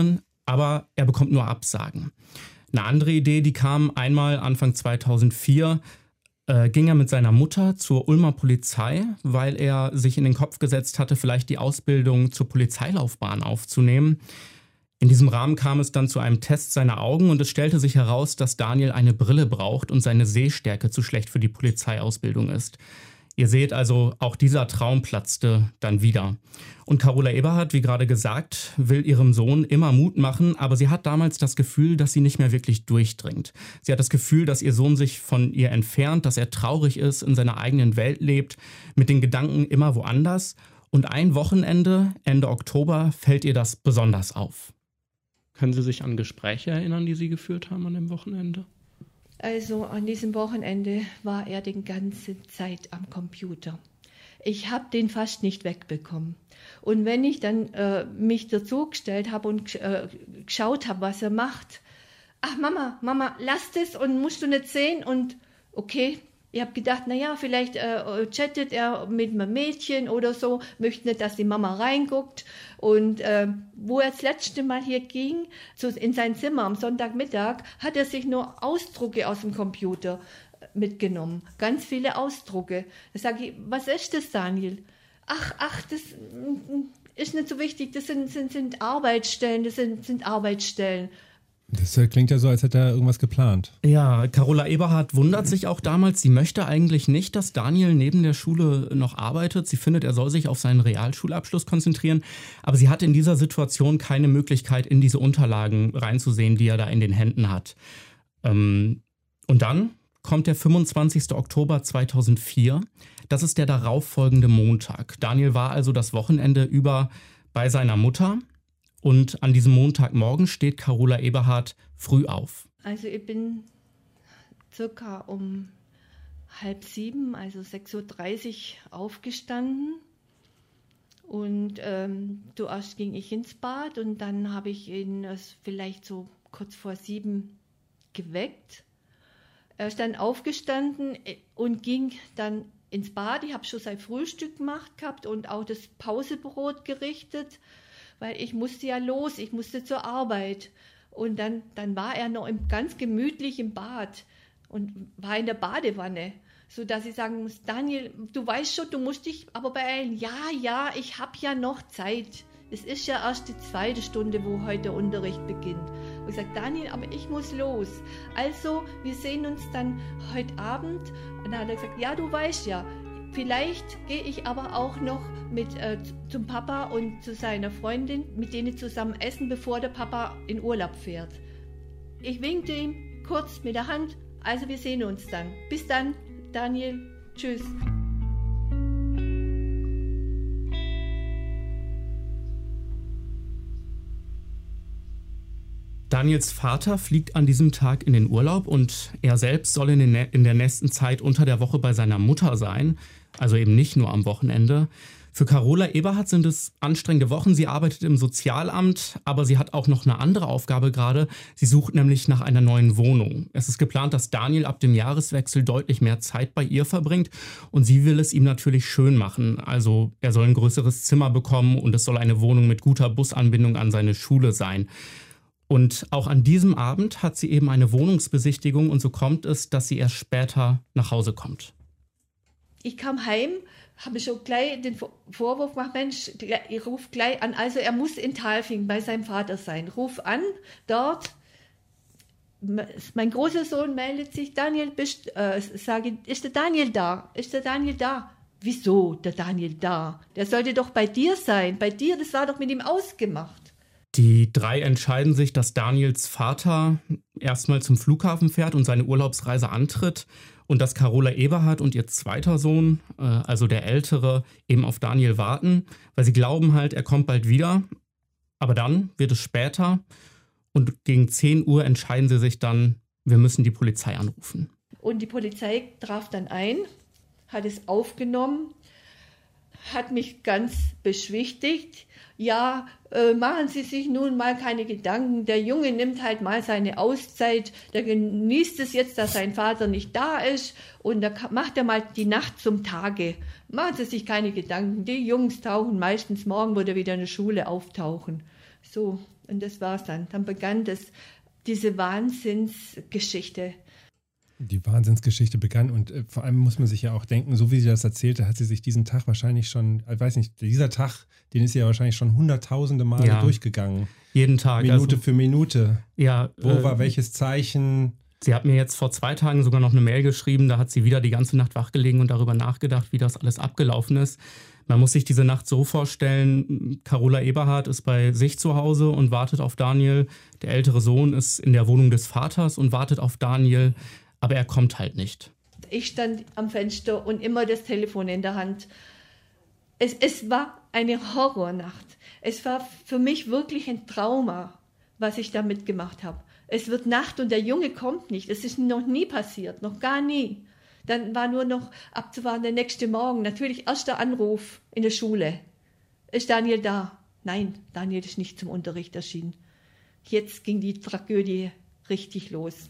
aber er bekommt nur Absagen. Eine andere Idee, die kam einmal Anfang 2004, ging er mit seiner Mutter zur Ulmer Polizei, weil er sich in den Kopf gesetzt hatte, vielleicht die Ausbildung zur Polizeilaufbahn aufzunehmen. In diesem Rahmen kam es dann zu einem Test seiner Augen und es stellte sich heraus, dass Daniel eine Brille braucht und seine Sehstärke zu schlecht für die Polizeiausbildung ist. Ihr seht also, auch dieser Traum platzte dann wieder. Und Carola Eberhardt, wie gerade gesagt, will ihrem Sohn immer Mut machen, aber sie hat damals das Gefühl, dass sie nicht mehr wirklich durchdringt. Sie hat das Gefühl, dass ihr Sohn sich von ihr entfernt, dass er traurig ist, in seiner eigenen Welt lebt, mit den Gedanken immer woanders. Und ein Wochenende, Ende Oktober, fällt ihr das besonders auf. Können Sie sich an Gespräche erinnern, die Sie geführt haben an dem Wochenende? Also an diesem Wochenende war er die ganze Zeit am Computer. Ich habe den fast nicht wegbekommen. Und wenn ich dann mich dazu gestellt habe und geschaut habe, was er macht, ach Mama, lass das und musst du nicht sehen und okay. Ich habe gedacht, naja, vielleicht chattet er mit einem Mädchen oder so, möchte nicht, dass die Mama reinguckt. Und wo er das letzte Mal hier ging, in sein Zimmer am Sonntagmittag, hat er sich nur Ausdrucke aus dem Computer mitgenommen. Ganz viele Ausdrucke. Da sage ich, was ist das, Daniel? Ach, das ist nicht so wichtig, das sind Arbeitsstellen, das sind Arbeitsstellen. Das klingt ja so, als hätte er irgendwas geplant. Ja, Carola Eberhardt wundert sich auch damals. Sie möchte eigentlich nicht, dass Daniel neben der Schule noch arbeitet. Sie findet, er soll sich auf seinen Realschulabschluss konzentrieren. Aber sie hat in dieser Situation keine Möglichkeit, in diese Unterlagen reinzusehen, die er da in den Händen hat. Und dann kommt der 25. Oktober 2004. Das ist der darauffolgende Montag. Daniel war also das Wochenende über bei seiner Mutter. Und an diesem Montagmorgen steht Carola Eberhardt früh auf. Also ich bin circa um 6:30, also 6:30 Uhr aufgestanden. Und zuerst ging ich ins Bad und dann habe ich ihn vielleicht so kurz vor 7 geweckt. Er ist dann aufgestanden und ging dann ins Bad. Ich habe schon sein Frühstück gemacht gehabt und auch das Pausebrot gerichtet. Weil ich musste ja los, ich musste zur Arbeit. Und dann war er noch ganz gemütlich im Bad und war in der Badewanne, sodass ich sagen muss, Daniel, du weißt schon, du musst dich aber beeilen. Ja, ich habe ja noch Zeit. Es ist ja erst die 2. Stunde, wo heute der Unterricht beginnt. Und ich sage, Daniel, aber ich muss los. Also, wir sehen uns dann heute Abend. Und dann hat er gesagt, ja, du weißt ja, vielleicht gehe ich aber auch noch zum Papa und zu seiner Freundin, mit denen zusammen essen, bevor der Papa in Urlaub fährt. Ich winkte ihm kurz mit der Hand, also wir sehen uns dann. Bis dann, Daniel. Tschüss. Daniels Vater fliegt an diesem Tag in den Urlaub und er selbst soll in der nächsten Zeit unter der Woche bei seiner Mutter sein, also eben nicht nur am Wochenende. Für Carola Eberhardt sind es anstrengende Wochen. Sie arbeitet im Sozialamt, aber sie hat auch noch eine andere Aufgabe gerade. Sie sucht nämlich nach einer neuen Wohnung. Es ist geplant, dass Daniel ab dem Jahreswechsel deutlich mehr Zeit bei ihr verbringt und sie will es ihm natürlich schön machen. Also er soll ein größeres Zimmer bekommen und es soll eine Wohnung mit guter Busanbindung an seine Schule sein. Und auch an diesem Abend hat sie eben eine Wohnungsbesichtigung und so kommt es, dass sie erst später nach Hause kommt. Ich kam heim, habe schon gleich den Vorwurf gemacht, Mensch, ich rufe gleich an, also er muss in Talfing bei seinem Vater sein. Ruf an, dort, mein großer Sohn meldet sich, Daniel, sage ich, ist der Daniel da? Ist der Daniel da? Wieso der Daniel da? Der sollte doch bei dir sein, bei dir, das war doch mit ihm ausgemacht. Die 3 entscheiden sich, dass Daniels Vater erstmal zum Flughafen fährt und seine Urlaubsreise antritt und dass Carola Eberhardt und ihr zweiter Sohn, also der Ältere, eben auf Daniel warten, weil sie glauben halt, er kommt bald wieder. Aber dann wird es später und gegen 10 Uhr entscheiden sie sich dann, wir müssen die Polizei anrufen. Und die Polizei traf dann ein, hat es aufgenommen, hat mich ganz beschwichtigt. Ja, machen Sie sich nun mal keine Gedanken. Der Junge nimmt halt mal seine Auszeit. Der genießt es jetzt, dass sein Vater nicht da ist. Und da macht er mal die Nacht zum Tage. Machen Sie sich keine Gedanken. Die Jungs tauchen meistens morgen, würde er wieder in der Schule auftauchen. So, und das war's dann. Dann begann diese Wahnsinnsgeschichte. Die Wahnsinnsgeschichte begann und vor allem muss man sich ja auch denken, so wie sie das erzählte, hat sie sich diesen Tag wahrscheinlich schon, ich weiß nicht, dieser Tag, den ist sie ja wahrscheinlich schon hunderttausende Male durchgegangen. Jeden Tag. Minute für Minute. Ja. Wo war welches Zeichen? Sie hat mir jetzt vor 2 Tagen sogar noch eine Mail geschrieben, da hat sie wieder die ganze Nacht wachgelegen und darüber nachgedacht, wie das alles abgelaufen ist. Man muss sich diese Nacht so vorstellen, Carola Eberhardt ist bei sich zu Hause und wartet auf Daniel. Der ältere Sohn ist in der Wohnung des Vaters und wartet auf Daniel. Aber er kommt halt nicht. Ich stand am Fenster und immer das Telefon in der Hand. Es war eine Horrornacht. Es war für mich wirklich ein Trauma, was ich da mitgemacht habe. Es wird Nacht und der Junge kommt nicht. Es ist noch nie passiert, noch gar nie. Dann war nur noch abzuwarten der nächste Morgen. Natürlich erster Anruf in der Schule. Ist Daniel da? Nein, Daniel ist nicht zum Unterricht erschienen. Jetzt ging die Tragödie richtig los.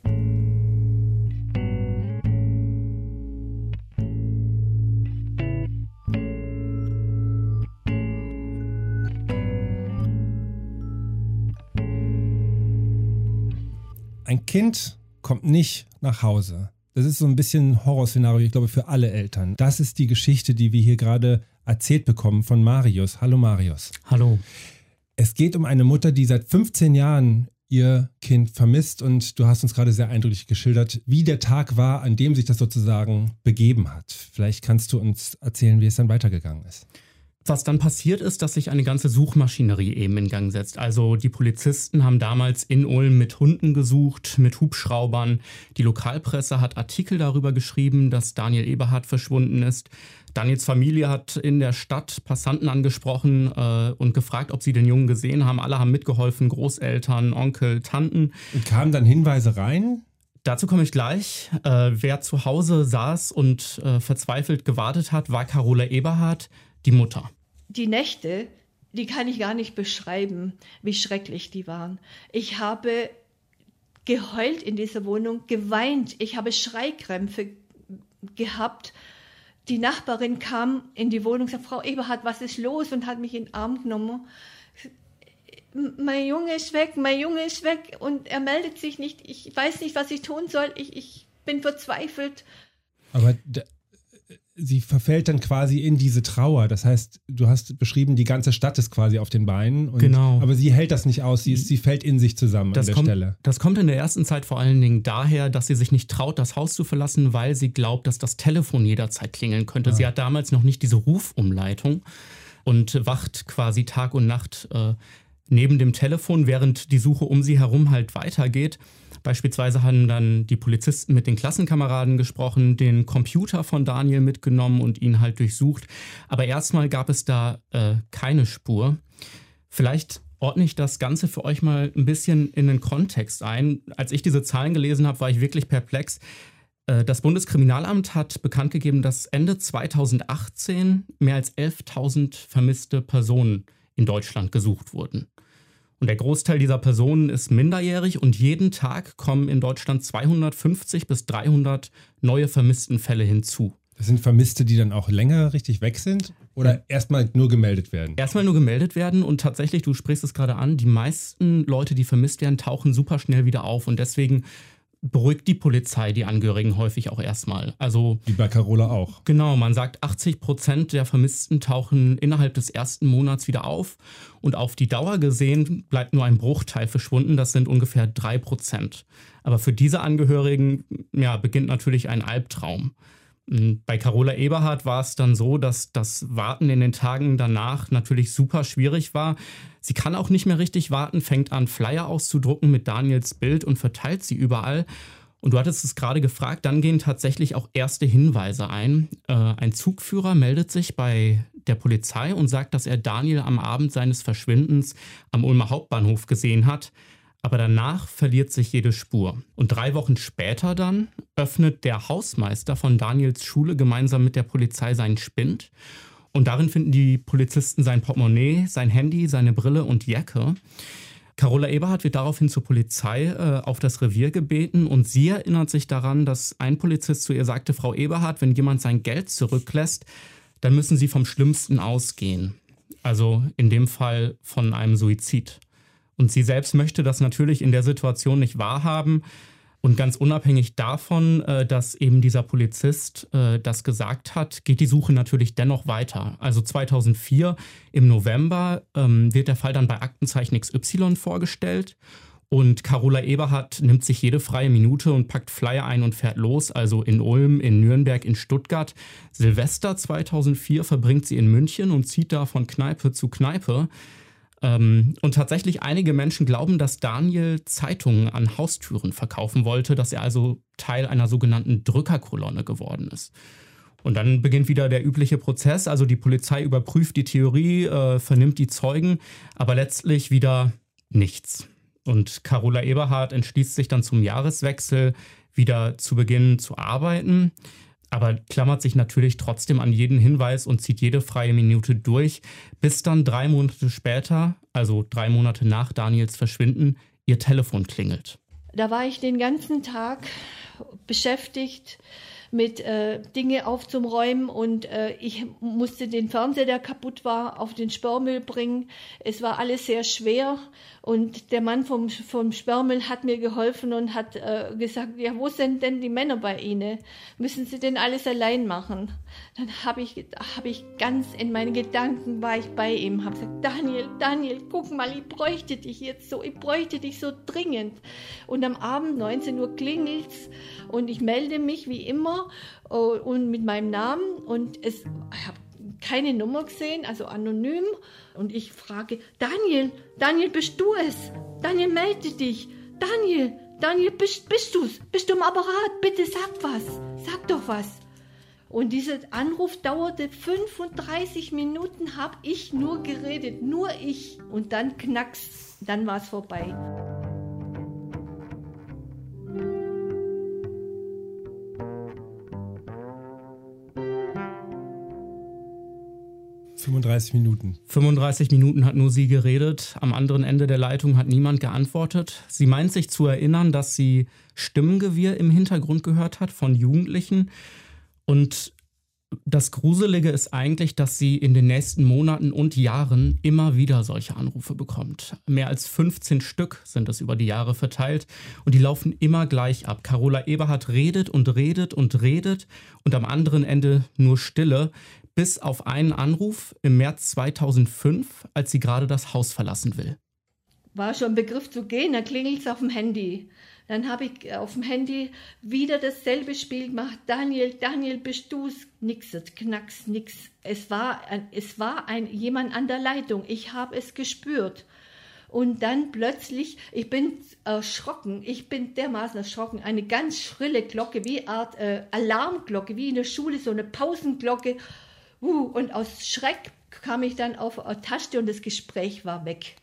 Ein Kind kommt nicht nach Hause. Das ist so ein bisschen ein Horrorszenario, ich glaube, für alle Eltern. Das ist die Geschichte, die wir hier gerade erzählt bekommen von Marius. Hallo Marius. Hallo. Es geht um eine Mutter, die seit 15 Jahren ihr Kind vermisst und du hast uns gerade sehr eindrücklich geschildert, wie der Tag war, an dem sich das sozusagen begeben hat. Vielleicht kannst du uns erzählen, wie es dann weitergegangen ist. Was dann passiert ist, dass sich eine ganze Suchmaschinerie eben in Gang setzt. Also die Polizisten haben damals in Ulm mit Hunden gesucht, mit Hubschraubern. Die Lokalpresse hat Artikel darüber geschrieben, dass Daniel Eberhardt verschwunden ist. Daniels Familie hat in der Stadt Passanten angesprochen und gefragt, ob sie den Jungen gesehen haben. Alle haben mitgeholfen, Großeltern, Onkel, Tanten. Und kamen dann Hinweise rein? Dazu komme ich gleich. Wer zu Hause saß und verzweifelt gewartet hat, war Carola Eberhardt, die Mutter. Die Nächte, die kann ich gar nicht beschreiben, wie schrecklich die waren. Ich habe geheult in dieser Wohnung, geweint. Ich habe Schreikrämpfe gehabt. Die Nachbarin kam in die Wohnung und sagte, Frau Eberhardt, was ist los? Und hat mich in den Arm genommen. Mein Junge ist weg, mein Junge ist weg. Und er meldet sich nicht. Ich weiß nicht, was ich tun soll. Ich bin verzweifelt. Aber sie verfällt dann quasi in diese Trauer. Das heißt, du hast beschrieben, die ganze Stadt ist quasi auf den Beinen. Genau. Aber sie hält das nicht aus. Sie fällt in sich zusammen an der Stelle. Das kommt in der ersten Zeit vor allen Dingen daher, dass sie sich nicht traut, das Haus zu verlassen, weil sie glaubt, dass das Telefon jederzeit klingeln könnte. Sie hat damals noch nicht diese Rufumleitung und wacht quasi Tag und Nacht neben dem Telefon, während die Suche um sie herum halt weitergeht. Beispielsweise haben dann die Polizisten mit den Klassenkameraden gesprochen, den Computer von Daniel mitgenommen und ihn halt durchsucht. Aber erstmal gab es da keine Spur. Vielleicht ordne ich das Ganze für euch mal ein bisschen in den Kontext ein. Als ich diese Zahlen gelesen habe, war ich wirklich perplex. Das Bundeskriminalamt hat bekannt gegeben, dass Ende 2018 mehr als 11.000 vermisste Personen in Deutschland gesucht wurden. Und der Großteil dieser Personen ist minderjährig und jeden Tag kommen in Deutschland 250 bis 300 neue Vermisstenfälle hinzu. Das sind Vermisste, die dann auch länger richtig weg sind oder erstmal nur gemeldet werden? Erstmal nur gemeldet werden und tatsächlich, du sprichst es gerade an, die meisten Leute, die vermisst werden, tauchen super schnell wieder auf und deswegen beruhigt die Polizei die Angehörigen häufig auch erstmal. Also, wie bei Carola auch. Genau, man sagt, 80% der Vermissten tauchen innerhalb des ersten Monats wieder auf und auf die Dauer gesehen bleibt nur ein Bruchteil verschwunden, das sind ungefähr 3%. Aber für diese Angehörigen beginnt natürlich ein Albtraum. Bei Carola Eberhardt war es dann so, dass das Warten in den Tagen danach natürlich super schwierig war. Sie kann auch nicht mehr richtig warten, fängt an, Flyer auszudrucken mit Daniels Bild und verteilt sie überall. Und du hattest es gerade gefragt, dann gehen tatsächlich auch erste Hinweise ein. Ein Zugführer meldet sich bei der Polizei und sagt, dass er Daniel am Abend seines Verschwindens am Ulmer Hauptbahnhof gesehen hat. Aber danach verliert sich jede Spur. Und 3 Wochen später dann öffnet der Hausmeister von Daniels Schule gemeinsam mit der Polizei seinen Spind Und darin finden die Polizisten sein Portemonnaie, sein Handy, seine Brille und Jacke. Carola Eberhardt wird daraufhin zur Polizei auf das Revier gebeten und sie erinnert sich daran, dass ein Polizist zu ihr sagte, Frau Eberhardt, wenn jemand sein Geld zurücklässt, dann müssen Sie vom Schlimmsten ausgehen. Also in dem Fall von einem Suizid. Und sie selbst möchte das natürlich in der Situation nicht wahrhaben. Und ganz unabhängig davon, dass eben dieser Polizist das gesagt hat, geht die Suche natürlich dennoch weiter. Also 2004 im November wird der Fall dann bei Aktenzeichen XY vorgestellt. Und Carola Eberhardt nimmt sich jede freie Minute und packt Flyer ein und fährt los. Also in Ulm, in Nürnberg, in Stuttgart. Silvester 2004 verbringt sie in München und zieht da von Kneipe zu Kneipe. Und tatsächlich einige Menschen glauben, dass Daniel Zeitungen an Haustüren verkaufen wollte, dass er also Teil einer sogenannten Drückerkolonne geworden ist. Und dann beginnt wieder der übliche Prozess. Also die Polizei überprüft die Theorie, vernimmt die Zeugen, aber letztlich wieder nichts. Und Carola Eberhardt entschließt sich dann zum Jahreswechsel wieder zu beginnen zu arbeiten, aber klammert sich natürlich trotzdem an jeden Hinweis und zieht jede freie Minute durch, bis dann 3 Monate später, also 3 Monate nach Daniels Verschwinden, ihr Telefon klingelt. Da war ich den ganzen Tag beschäftigt mit Dinge aufzuräumen und ich musste den Fernseher, der kaputt war, auf den Sperrmüll bringen. Es war alles sehr schwer und der Mann vom Sperrmüll hat mir geholfen und hat gesagt, ja, wo sind denn die Männer bei Ihnen? Müssen Sie denn alles allein machen? Dann habe ich ganz in meinen Gedanken war ich bei ihm, habe gesagt, Daniel, guck mal, ich bräuchte dich so dringend. Und am Abend 19 Uhr klingelt's und ich melde mich wie immer und mit meinem Namen und ich habe keine Nummer gesehen, also anonym und ich frage, Daniel, bist du es? Daniel, melde dich. Daniel, bist du's? Bist du im Apparat? Bitte sag doch was. Und dieser Anruf dauerte 35 Minuten, habe ich nur geredet, nur ich und dann knackst, dann war es vorbei. Minuten. 35 Minuten hat nur sie geredet. Am anderen Ende der Leitung hat niemand geantwortet. Sie meint sich zu erinnern, dass sie Stimmengewirr im Hintergrund gehört hat von Jugendlichen. Und das Gruselige ist eigentlich, dass sie in den nächsten Monaten und Jahren immer wieder solche Anrufe bekommt. Mehr als 15 Stück sind es über die Jahre verteilt und die laufen immer gleich ab. Carola Eberhardt redet und am anderen Ende nur Stille. Bis auf einen Anruf im März 2005, als sie gerade das Haus verlassen will. War schon ein Begriff zu gehen, dann klingelt es auf dem Handy. Dann habe ich auf dem Handy wieder dasselbe Spiel gemacht. Daniel, bist du's? Nix, knacks, nix. Es war jemand an der Leitung. Ich habe es gespürt. Und dann plötzlich, ich bin dermaßen erschrocken. Eine ganz schrille Glocke, wie eine Art Alarmglocke, wie in der Schule, so eine Pausenglocke. Und aus Schreck kam ich dann auf eine Taste und das Gespräch war weg.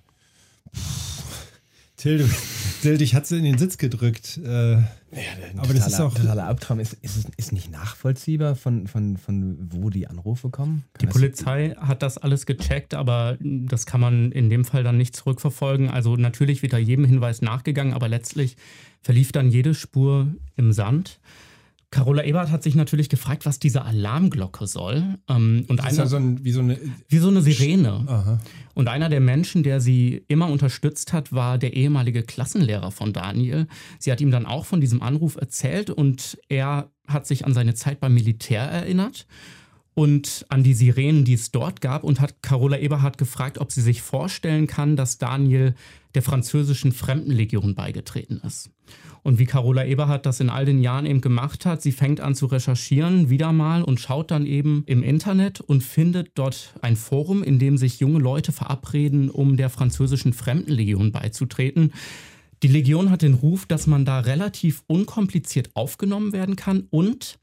Till, dich hat sie in den Sitz gedrückt. Aber das ist auch totaler Albtraum. Ist nicht nachvollziehbar, von wo die Anrufe kommen? Die Polizei hat das alles gecheckt, aber das kann man in dem Fall dann nicht zurückverfolgen. Also natürlich wird da jedem Hinweis nachgegangen, aber letztlich verlief dann jede Spur im Sand. Carola Eberhardt hat sich natürlich gefragt, was diese Alarmglocke soll. Das ist ja wie so eine Sirene. Aha. Und einer der Menschen, der sie immer unterstützt hat, war der ehemalige Klassenlehrer von Daniel. Sie hat ihm dann auch von diesem Anruf erzählt und er hat sich an seine Zeit beim Militär erinnert und an die Sirenen, die es dort gab und hat Carola Eberhardt gefragt, ob sie sich vorstellen kann, dass Daniel der französischen Fremdenlegion beigetreten ist. Und wie Carola Eberhardt das in all den Jahren eben gemacht hat, sie fängt an zu recherchieren, wieder mal, und schaut dann eben im Internet und findet dort ein Forum, in dem sich junge Leute verabreden, um der französischen Fremdenlegion beizutreten. Die Legion hat den Ruf, dass man da relativ unkompliziert aufgenommen werden kann und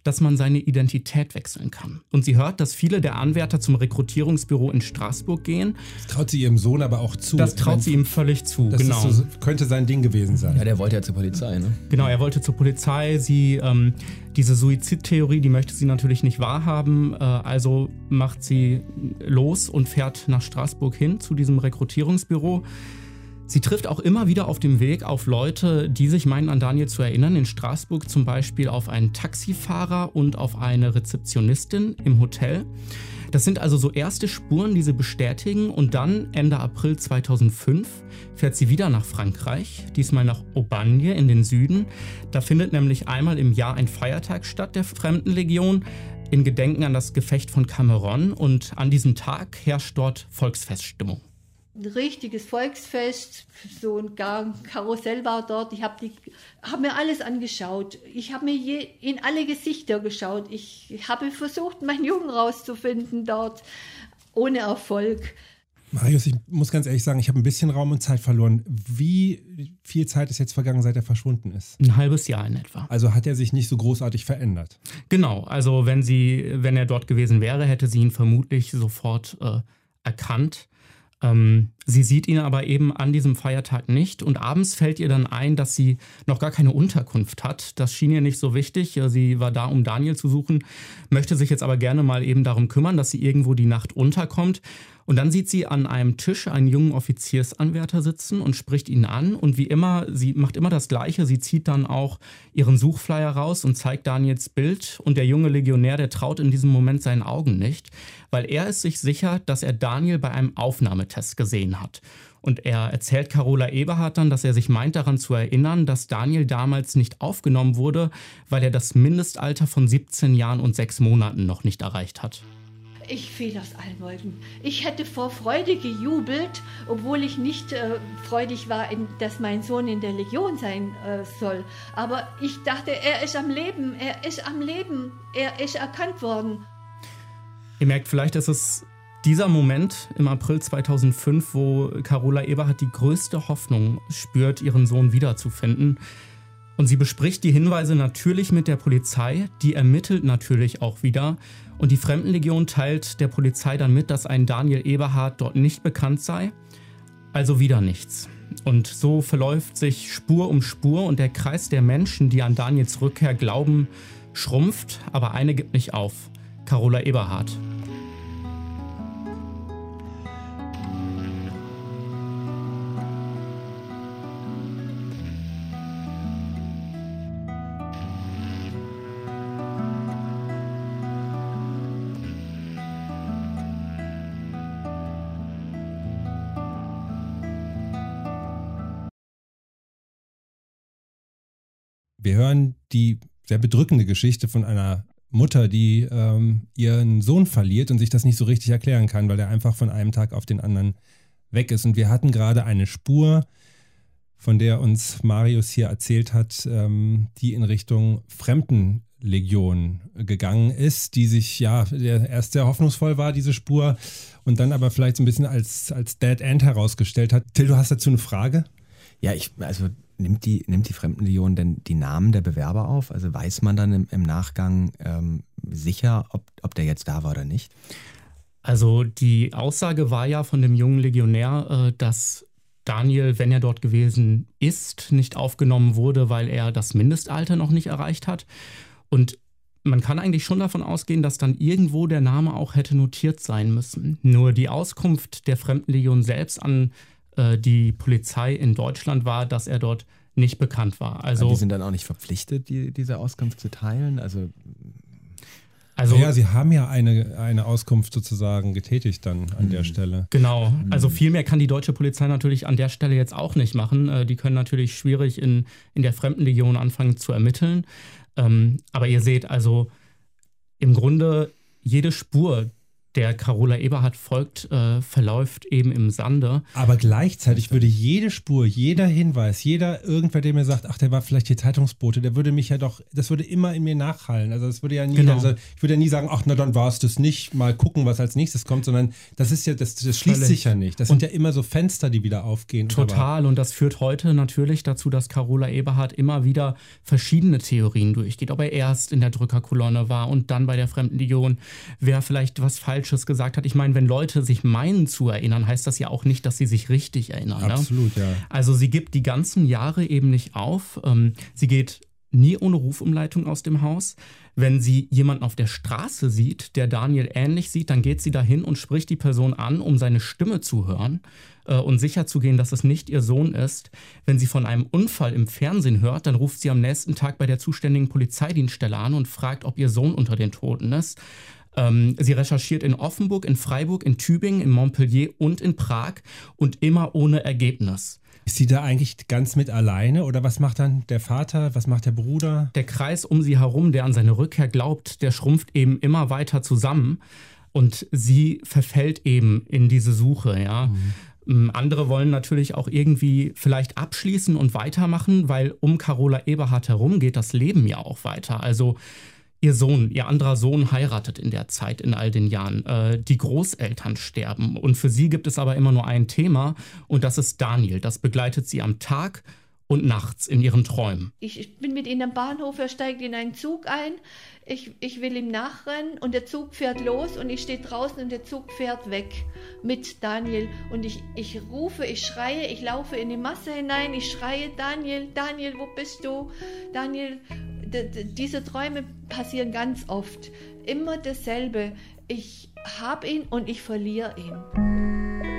dass man seine Identität wechseln kann. Und sie hört, dass viele der Anwärter zum Rekrutierungsbüro in Straßburg gehen. Das traut sie ihrem Sohn aber auch zu. Das traut sie ihm völlig zu, das genau. Könnte sein Ding gewesen sein. Ja, der wollte ja zur Polizei, ne? Genau, er wollte zur Polizei. Diese Suizidtheorie, die möchte sie natürlich nicht wahrhaben. Also macht sie los und fährt nach Straßburg hin zu diesem Rekrutierungsbüro. Sie trifft auch immer wieder auf dem Weg auf Leute, die sich meinen, an Daniel zu erinnern. In Straßburg zum Beispiel auf einen Taxifahrer und auf eine Rezeptionistin im Hotel. Das sind also so erste Spuren, die sie bestätigen. Und dann, Ende April 2005, fährt sie wieder nach Frankreich, diesmal nach Aubagne in den Süden. Da findet nämlich einmal im Jahr ein Feiertag statt, der Fremdenlegion, in Gedenken an das Gefecht von Cameron. Und an diesem Tag herrscht dort Volksfeststimmung. Ein richtiges Volksfest, so ein Karussell war dort. Ich habe mir alles angeschaut. Ich habe mir in alle Gesichter geschaut. Ich habe versucht, meinen Jungen rauszufinden dort, ohne Erfolg. Marius, ich muss ganz ehrlich sagen, ich habe ein bisschen Raum und Zeit verloren. Wie viel Zeit ist jetzt vergangen, seit er verschwunden ist? Ein halbes Jahr in etwa. Also hat er sich nicht so großartig verändert? Genau, also wenn er dort gewesen wäre, hätte sie ihn vermutlich sofort erkannt. Sie sieht ihn aber eben an diesem Feiertag nicht und abends fällt ihr dann ein, dass sie noch gar keine Unterkunft hat. Das schien ihr nicht so wichtig. Sie war da, um Daniel zu suchen, möchte sich jetzt aber gerne mal eben darum kümmern, dass sie irgendwo die Nacht unterkommt. Und dann sieht sie an einem Tisch einen jungen Offiziersanwärter sitzen und spricht ihn an. Und wie immer, sie macht immer das Gleiche. Sie zieht dann auch ihren Suchflyer raus und zeigt Daniels Bild. Und der junge Legionär, der traut in diesem Moment seinen Augen nicht, weil er ist sich sicher, dass er Daniel bei einem Aufnahmetest gesehen hat. Und er erzählt Carola Eberhardt dann, dass er sich meint daran zu erinnern, dass Daniel damals nicht aufgenommen wurde, weil er das Mindestalter von 17 Jahren und 6 Monaten noch nicht erreicht hat. Ich fiel aus allen Wolken. Ich hätte vor Freude gejubelt, obwohl ich nicht freudig war, dass mein Sohn in der Legion sein soll. Aber ich dachte, er ist am Leben, er ist am Leben, er ist erkannt worden. Ihr merkt vielleicht, dass es dieser Moment im April 2005, wo Carola Eberhardt die größte Hoffnung spürt, ihren Sohn wiederzufinden. Und sie bespricht die Hinweise natürlich mit der Polizei, die ermittelt natürlich auch wieder. Und die Fremdenlegion teilt der Polizei dann mit, dass ein Daniel Eberhardt dort nicht bekannt sei. Also wieder nichts. Und so verläuft sich Spur um Spur und der Kreis der Menschen, die an Daniels Rückkehr glauben, schrumpft. Aber eine gibt nicht auf: Carola Eberhardt. Wir hören die sehr bedrückende Geschichte von einer Mutter, die ihren Sohn verliert und sich das nicht so richtig erklären kann, weil er einfach von einem Tag auf den anderen weg ist. Und wir hatten gerade eine Spur, von der uns Marius hier erzählt hat, die in Richtung Fremdenlegion gegangen ist, die sich erst sehr hoffnungsvoll war, diese Spur, und dann aber vielleicht so ein bisschen als Dead End herausgestellt hat. Till, du hast dazu eine Frage? Ja, nimmt die Fremdenlegion denn die Namen der Bewerber auf? Also weiß man dann im Nachgang sicher, ob der jetzt da war oder nicht? Also die Aussage war ja von dem jungen Legionär, dass Daniel, wenn er dort gewesen ist, nicht aufgenommen wurde, weil er das Mindestalter noch nicht erreicht hat. Und man kann eigentlich schon davon ausgehen, dass dann irgendwo der Name auch hätte notiert sein müssen. Nur die Auskunft der Fremdenlegion selbst an die Polizei in Deutschland war, dass er dort nicht bekannt war. Also die sind dann auch nicht verpflichtet, diese Auskunft zu teilen? Also ja, sie haben ja eine Auskunft sozusagen getätigt dann an der Stelle. Genau, also viel mehr kann die deutsche Polizei natürlich an der Stelle jetzt auch nicht machen. Die können natürlich schwierig in der Fremdenlegion anfangen zu ermitteln. Aber ihr seht also im Grunde jede Spur, der Carola Eberhardt folgt, verläuft eben im Sande. Aber gleichzeitig würde jede Spur, jeder Hinweis, irgendwer, der mir sagt, ach, der war vielleicht hier Zeitungsbote, der würde mich ja doch, das würde immer in mir nachhallen. Also das würde ja nie, Genau. also ich würde ja nie sagen, ach, na dann war es das nicht, mal gucken, was als nächstes kommt, sondern das ist ja, das schließt Völlig. sich ja nicht. Das sind ja immer so Fenster, die wieder aufgehen. Total, und das führt heute natürlich dazu, dass Carola Eberhardt immer wieder verschiedene Theorien durchgeht. Ob er erst in der Drückerkolonne war und dann bei der Fremdenlegion, wer vielleicht was Falsches gesagt hat. Ich meine, wenn Leute sich meinen zu erinnern, heißt das ja auch nicht, dass sie sich richtig erinnern. Absolut, ja. Also sie gibt die ganzen Jahre eben nicht auf. Sie geht nie ohne Rufumleitung aus dem Haus. Wenn sie jemanden auf der Straße sieht, der Daniel ähnlich sieht, dann geht sie dahin und spricht die Person an, um seine Stimme zu hören und sicherzugehen, dass es nicht ihr Sohn ist. Wenn sie von einem Unfall im Fernsehen hört, dann ruft sie am nächsten Tag bei der zuständigen Polizeidienststelle an und fragt, ob ihr Sohn unter den Toten ist. Sie recherchiert in Offenburg, in Freiburg, in Tübingen, in Montpellier und in Prag und immer ohne Ergebnis. Ist sie da eigentlich ganz mit alleine oder was macht dann der Vater, was macht der Bruder? Der Kreis um sie herum, der an seine Rückkehr glaubt, der schrumpft eben immer weiter zusammen und sie verfällt eben in diese Suche, ja. Andere wollen natürlich auch irgendwie vielleicht abschließen und weitermachen, weil um Carola Eberhardt herum geht das Leben ja auch weiter. Also ihr anderer Sohn heiratet in der Zeit, in all den Jahren. Die Großeltern sterben. Und für sie gibt es aber immer nur ein Thema und das ist Daniel. Das begleitet sie am Tag und nachts in ihren Träumen. Ich bin mit ihm am Bahnhof, er steigt in einen Zug ein. Ich will ihm nachrennen und der Zug fährt los und ich stehe draußen und der Zug fährt weg mit Daniel. Und ich rufe, ich schreie, ich laufe in die Masse hinein, ich schreie, Daniel, Daniel, wo bist du? Daniel, diese Träume passieren ganz oft. Immer dasselbe. Ich habe ihn und ich verliere ihn.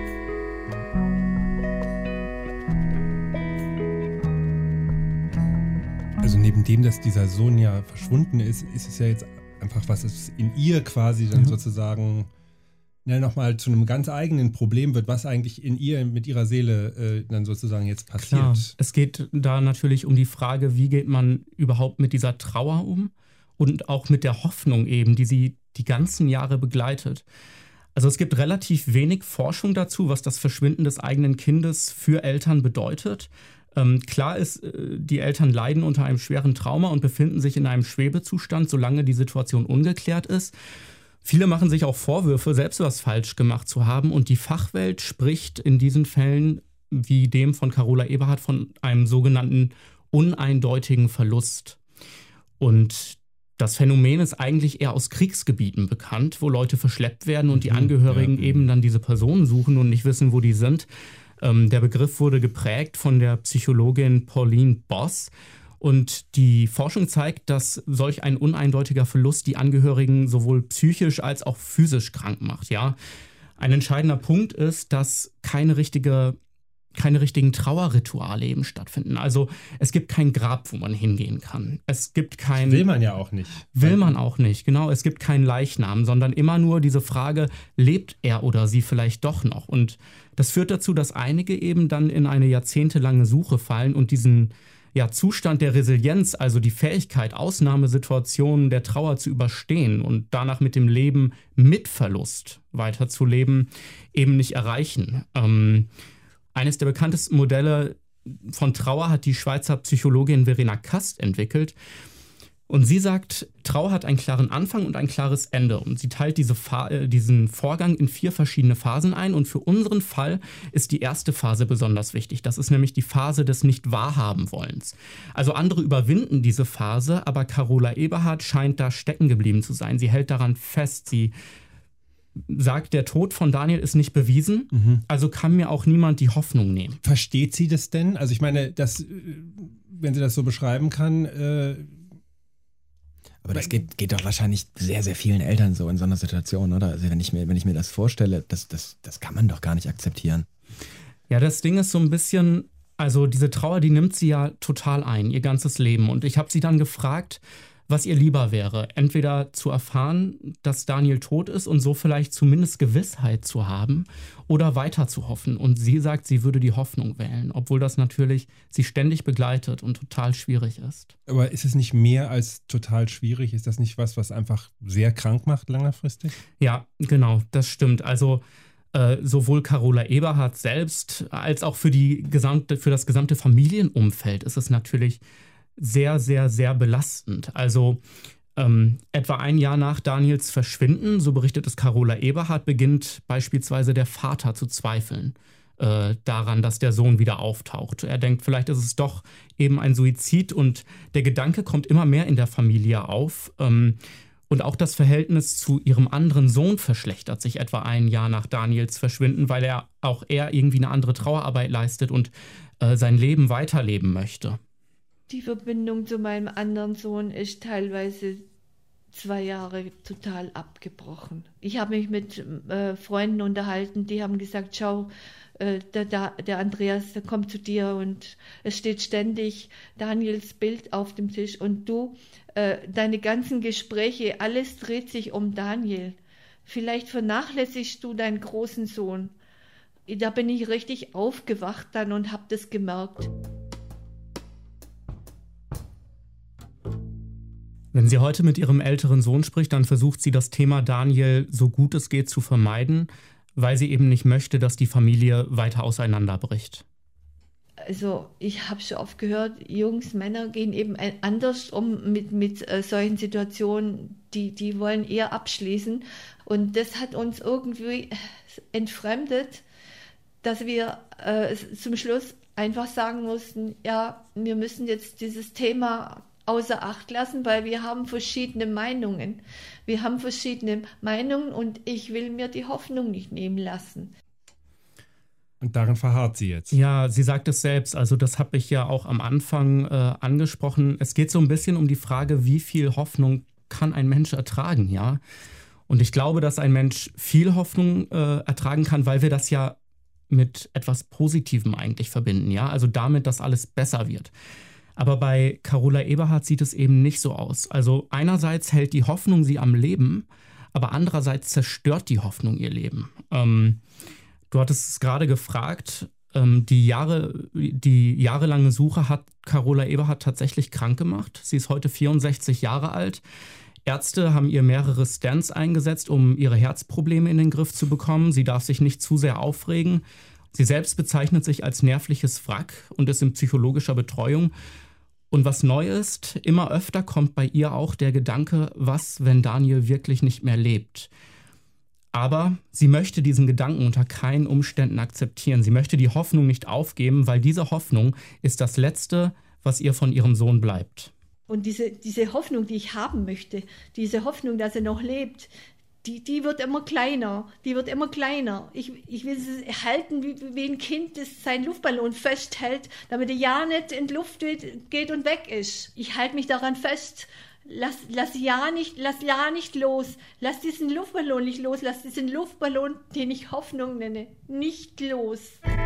Also neben dem, dass dieser Sohn ja verschwunden ist, ist es ja jetzt einfach, was es in ihr quasi dann sozusagen nochmal zu einem ganz eigenen Problem wird, was eigentlich in ihr, mit ihrer Seele dann sozusagen jetzt passiert. Klar. Es geht da natürlich um die Frage, wie geht man überhaupt mit dieser Trauer um und auch mit der Hoffnung eben, die sie die ganzen Jahre begleitet. Also es gibt relativ wenig Forschung dazu, was das Verschwinden des eigenen Kindes für Eltern bedeutet. Klar ist, die Eltern leiden unter einem schweren Trauma und befinden sich in einem Schwebezustand, solange die Situation ungeklärt ist. Viele machen sich auch Vorwürfe, selbst was falsch gemacht zu haben. Und die Fachwelt spricht in diesen Fällen, wie dem von Carola Eberhardt, von einem sogenannten uneindeutigen Verlust. Und das Phänomen ist eigentlich eher aus Kriegsgebieten bekannt, wo Leute verschleppt werden und die Angehörigen eben dann diese Personen suchen und nicht wissen, wo die sind. Der Begriff wurde geprägt von der Psychologin Pauline Boss. Und die Forschung zeigt, dass solch ein uneindeutiger Verlust die Angehörigen sowohl psychisch als auch physisch krank macht. Ja? Ein entscheidender Punkt ist, dass keine richtigen Trauerrituale eben stattfinden. Also es gibt kein Grab, wo man hingehen kann. Es gibt kein... Will man ja auch nicht. Will man auch nicht, genau. Es gibt keinen Leichnam, sondern immer nur diese Frage, lebt er oder sie vielleicht doch noch? Und das führt dazu, dass einige eben dann in eine jahrzehntelange Suche fallen und diesen Zustand der Resilienz, also die Fähigkeit, Ausnahmesituationen der Trauer zu überstehen und danach mit dem Leben mit Verlust weiterzuleben, eben nicht erreichen. Eines der bekanntesten Modelle von Trauer hat die Schweizer Psychologin Verena Kast entwickelt. Und sie sagt, Trauer hat einen klaren Anfang und ein klares Ende. Und sie teilt diesen Vorgang in 4 verschiedene Phasen ein. Und für unseren Fall ist die erste Phase besonders wichtig. Das ist nämlich die Phase des Nicht-Wahrhaben-Wollens. Also andere überwinden diese Phase, aber Carola Eberhardt scheint da stecken geblieben zu sein. Sie hält daran fest, sie sagt, der Tod von Daniel ist nicht bewiesen, also kann mir auch niemand die Hoffnung nehmen. Versteht sie das denn? Also ich meine, wenn sie das so beschreiben kann... Aber das geht doch wahrscheinlich sehr, sehr vielen Eltern so in so einer Situation, oder? Also wenn ich mir das vorstelle, das kann man doch gar nicht akzeptieren. Ja, das Ding ist so ein bisschen, also diese Trauer, die nimmt sie ja total ein, ihr ganzes Leben. Und ich habe sie dann gefragt, was ihr lieber wäre. Entweder zu erfahren, dass Daniel tot ist und so vielleicht zumindest Gewissheit zu haben oder weiter zu hoffen. Und sie sagt, sie würde die Hoffnung wählen, obwohl das natürlich sie ständig begleitet und total schwierig ist. Aber ist es nicht mehr als total schwierig? Ist das nicht was einfach sehr krank macht längerfristig? Ja, genau, das stimmt. Also sowohl Carola Eberhardt selbst als auch für das gesamte Familienumfeld ist es natürlich sehr, sehr, sehr belastend. Also etwa ein Jahr nach Daniels Verschwinden, so berichtet es Carola Eberhardt, beginnt beispielsweise der Vater zu zweifeln daran, dass der Sohn wieder auftaucht. Er denkt, vielleicht ist es doch eben ein Suizid und der Gedanke kommt immer mehr in der Familie auf. Und auch das Verhältnis zu ihrem anderen Sohn verschlechtert sich etwa ein Jahr nach Daniels Verschwinden, weil er irgendwie eine andere Trauerarbeit leistet und sein Leben weiterleben möchte. Die Verbindung zu meinem anderen Sohn ist teilweise 2 Jahre total abgebrochen. Ich habe mich mit Freunden unterhalten, die haben gesagt, schau, der Andreas, der kommt zu dir und es steht ständig Daniels Bild auf dem Tisch und du, deine ganzen Gespräche, alles dreht sich um Daniel. Vielleicht vernachlässigst du deinen großen Sohn. Da bin ich richtig aufgewacht dann und habe das gemerkt. Wenn sie heute mit ihrem älteren Sohn spricht, dann versucht sie das Thema Daniel so gut es geht zu vermeiden, weil sie eben nicht möchte, dass die Familie weiter auseinanderbricht. Also ich habe schon oft gehört, Jungs, Männer gehen eben anders um mit solchen Situationen, die wollen eher abschließen. Und das hat uns irgendwie entfremdet, dass wir zum Schluss einfach sagen mussten, ja, wir müssen jetzt dieses Thema außer Acht lassen, weil wir haben verschiedene Meinungen. Wir haben verschiedene Meinungen und ich will mir die Hoffnung nicht nehmen lassen. Und darin verharrt sie jetzt. Ja, sie sagt es selbst. Also das habe ich ja auch am Anfang angesprochen. Es geht so ein bisschen um die Frage, wie viel Hoffnung kann ein Mensch ertragen, ja? Und ich glaube, dass ein Mensch viel Hoffnung ertragen kann, weil wir das ja mit etwas Positivem eigentlich verbinden, ja? Also damit, dass alles besser wird. Aber bei Carola Eberhardt sieht es eben nicht so aus. Also einerseits hält die Hoffnung sie am Leben, aber andererseits zerstört die Hoffnung ihr Leben. Du hattest es gerade gefragt, die jahrelange Suche hat Carola Eberhardt tatsächlich krank gemacht. Sie ist heute 64 Jahre alt. Ärzte haben ihr mehrere Stents eingesetzt, um ihre Herzprobleme in den Griff zu bekommen. Sie darf sich nicht zu sehr aufregen. Sie selbst bezeichnet sich als nervliches Wrack und ist in psychologischer Betreuung. Und was neu ist, immer öfter kommt bei ihr auch der Gedanke, was, wenn Daniel wirklich nicht mehr lebt? Aber sie möchte diesen Gedanken unter keinen Umständen akzeptieren. Sie möchte die Hoffnung nicht aufgeben, weil diese Hoffnung ist das Letzte, was ihr von ihrem Sohn bleibt. Und diese Hoffnung, die ich haben möchte, diese Hoffnung, dass er noch lebt, die wird immer kleiner, die wird immer kleiner. Ich will es halten, wie ein Kind, das seinen Luftballon festhält, damit er ja nicht in die Luft geht und weg ist. Ich halte mich daran fest. Lass ja nicht los. Lass diesen Luftballon nicht los. Lass diesen Luftballon, den ich Hoffnung nenne, nicht los.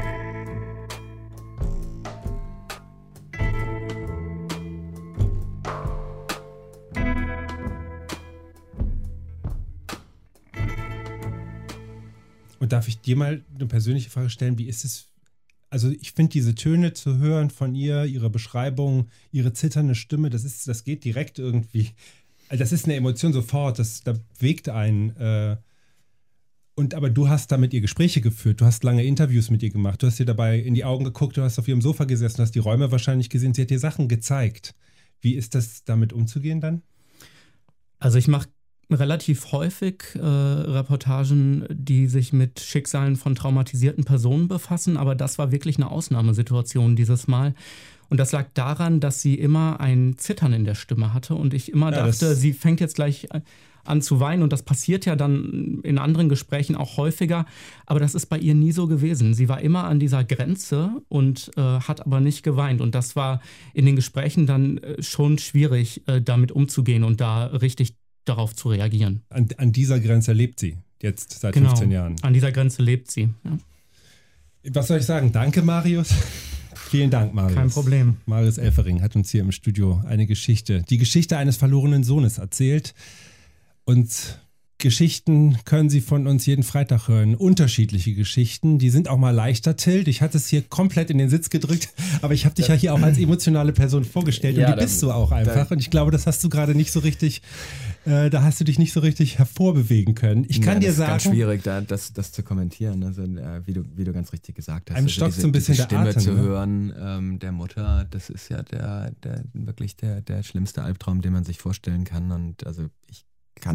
Und darf ich dir mal eine persönliche Frage stellen, wie ist es, also ich finde diese Töne zu hören von ihr, ihre Beschreibung, ihre zitternde Stimme, das geht direkt irgendwie, das ist eine Emotion sofort, da bewegt einen. Aber du hast da mit ihr Gespräche geführt, du hast lange Interviews mit ihr gemacht, du hast ihr dabei in die Augen geguckt, du hast auf ihrem Sofa gesessen, du hast die Räume wahrscheinlich gesehen, sie hat dir Sachen gezeigt. Wie ist das, damit umzugehen dann? Also ich mache relativ häufig Reportagen, die sich mit Schicksalen von traumatisierten Personen befassen, aber das war wirklich eine Ausnahmesituation dieses Mal. Und das lag daran, dass sie immer ein Zittern in der Stimme hatte und ich immer dachte, sie fängt jetzt gleich an zu weinen und das passiert ja dann in anderen Gesprächen auch häufiger, aber das ist bei ihr nie so gewesen. Sie war immer an dieser Grenze und hat aber nicht geweint und das war in den Gesprächen dann schon schwierig, damit umzugehen und da richtig darauf zu reagieren. An dieser Grenze lebt sie jetzt seit 15 Jahren. An dieser Grenze lebt sie. Ja. Was soll ich sagen? Danke, Marius. Vielen Dank, Marius. Kein Problem. Marius Elfering hat uns hier im Studio die Geschichte eines verlorenen Sohnes erzählt. Und Geschichten können Sie von uns jeden Freitag hören. Unterschiedliche Geschichten. Die sind auch mal leichter, Till. Ich hatte es hier komplett in den Sitz gedrückt, aber ich habe dich ja hier auch als emotionale Person vorgestellt und die bist du auch einfach. Und ich glaube, das hast du gerade nicht so richtig, da hast du dich nicht so richtig hervorbewegen können. Ich kann dir sagen... Es ist ganz schwierig, das zu kommentieren. Also, wie du ganz richtig gesagt hast. Einem also stockt so ein bisschen diese der Stimme Atem, zu ne? hören, der Mutter, das ist ja wirklich der schlimmste Albtraum, den man sich vorstellen kann. Und also ich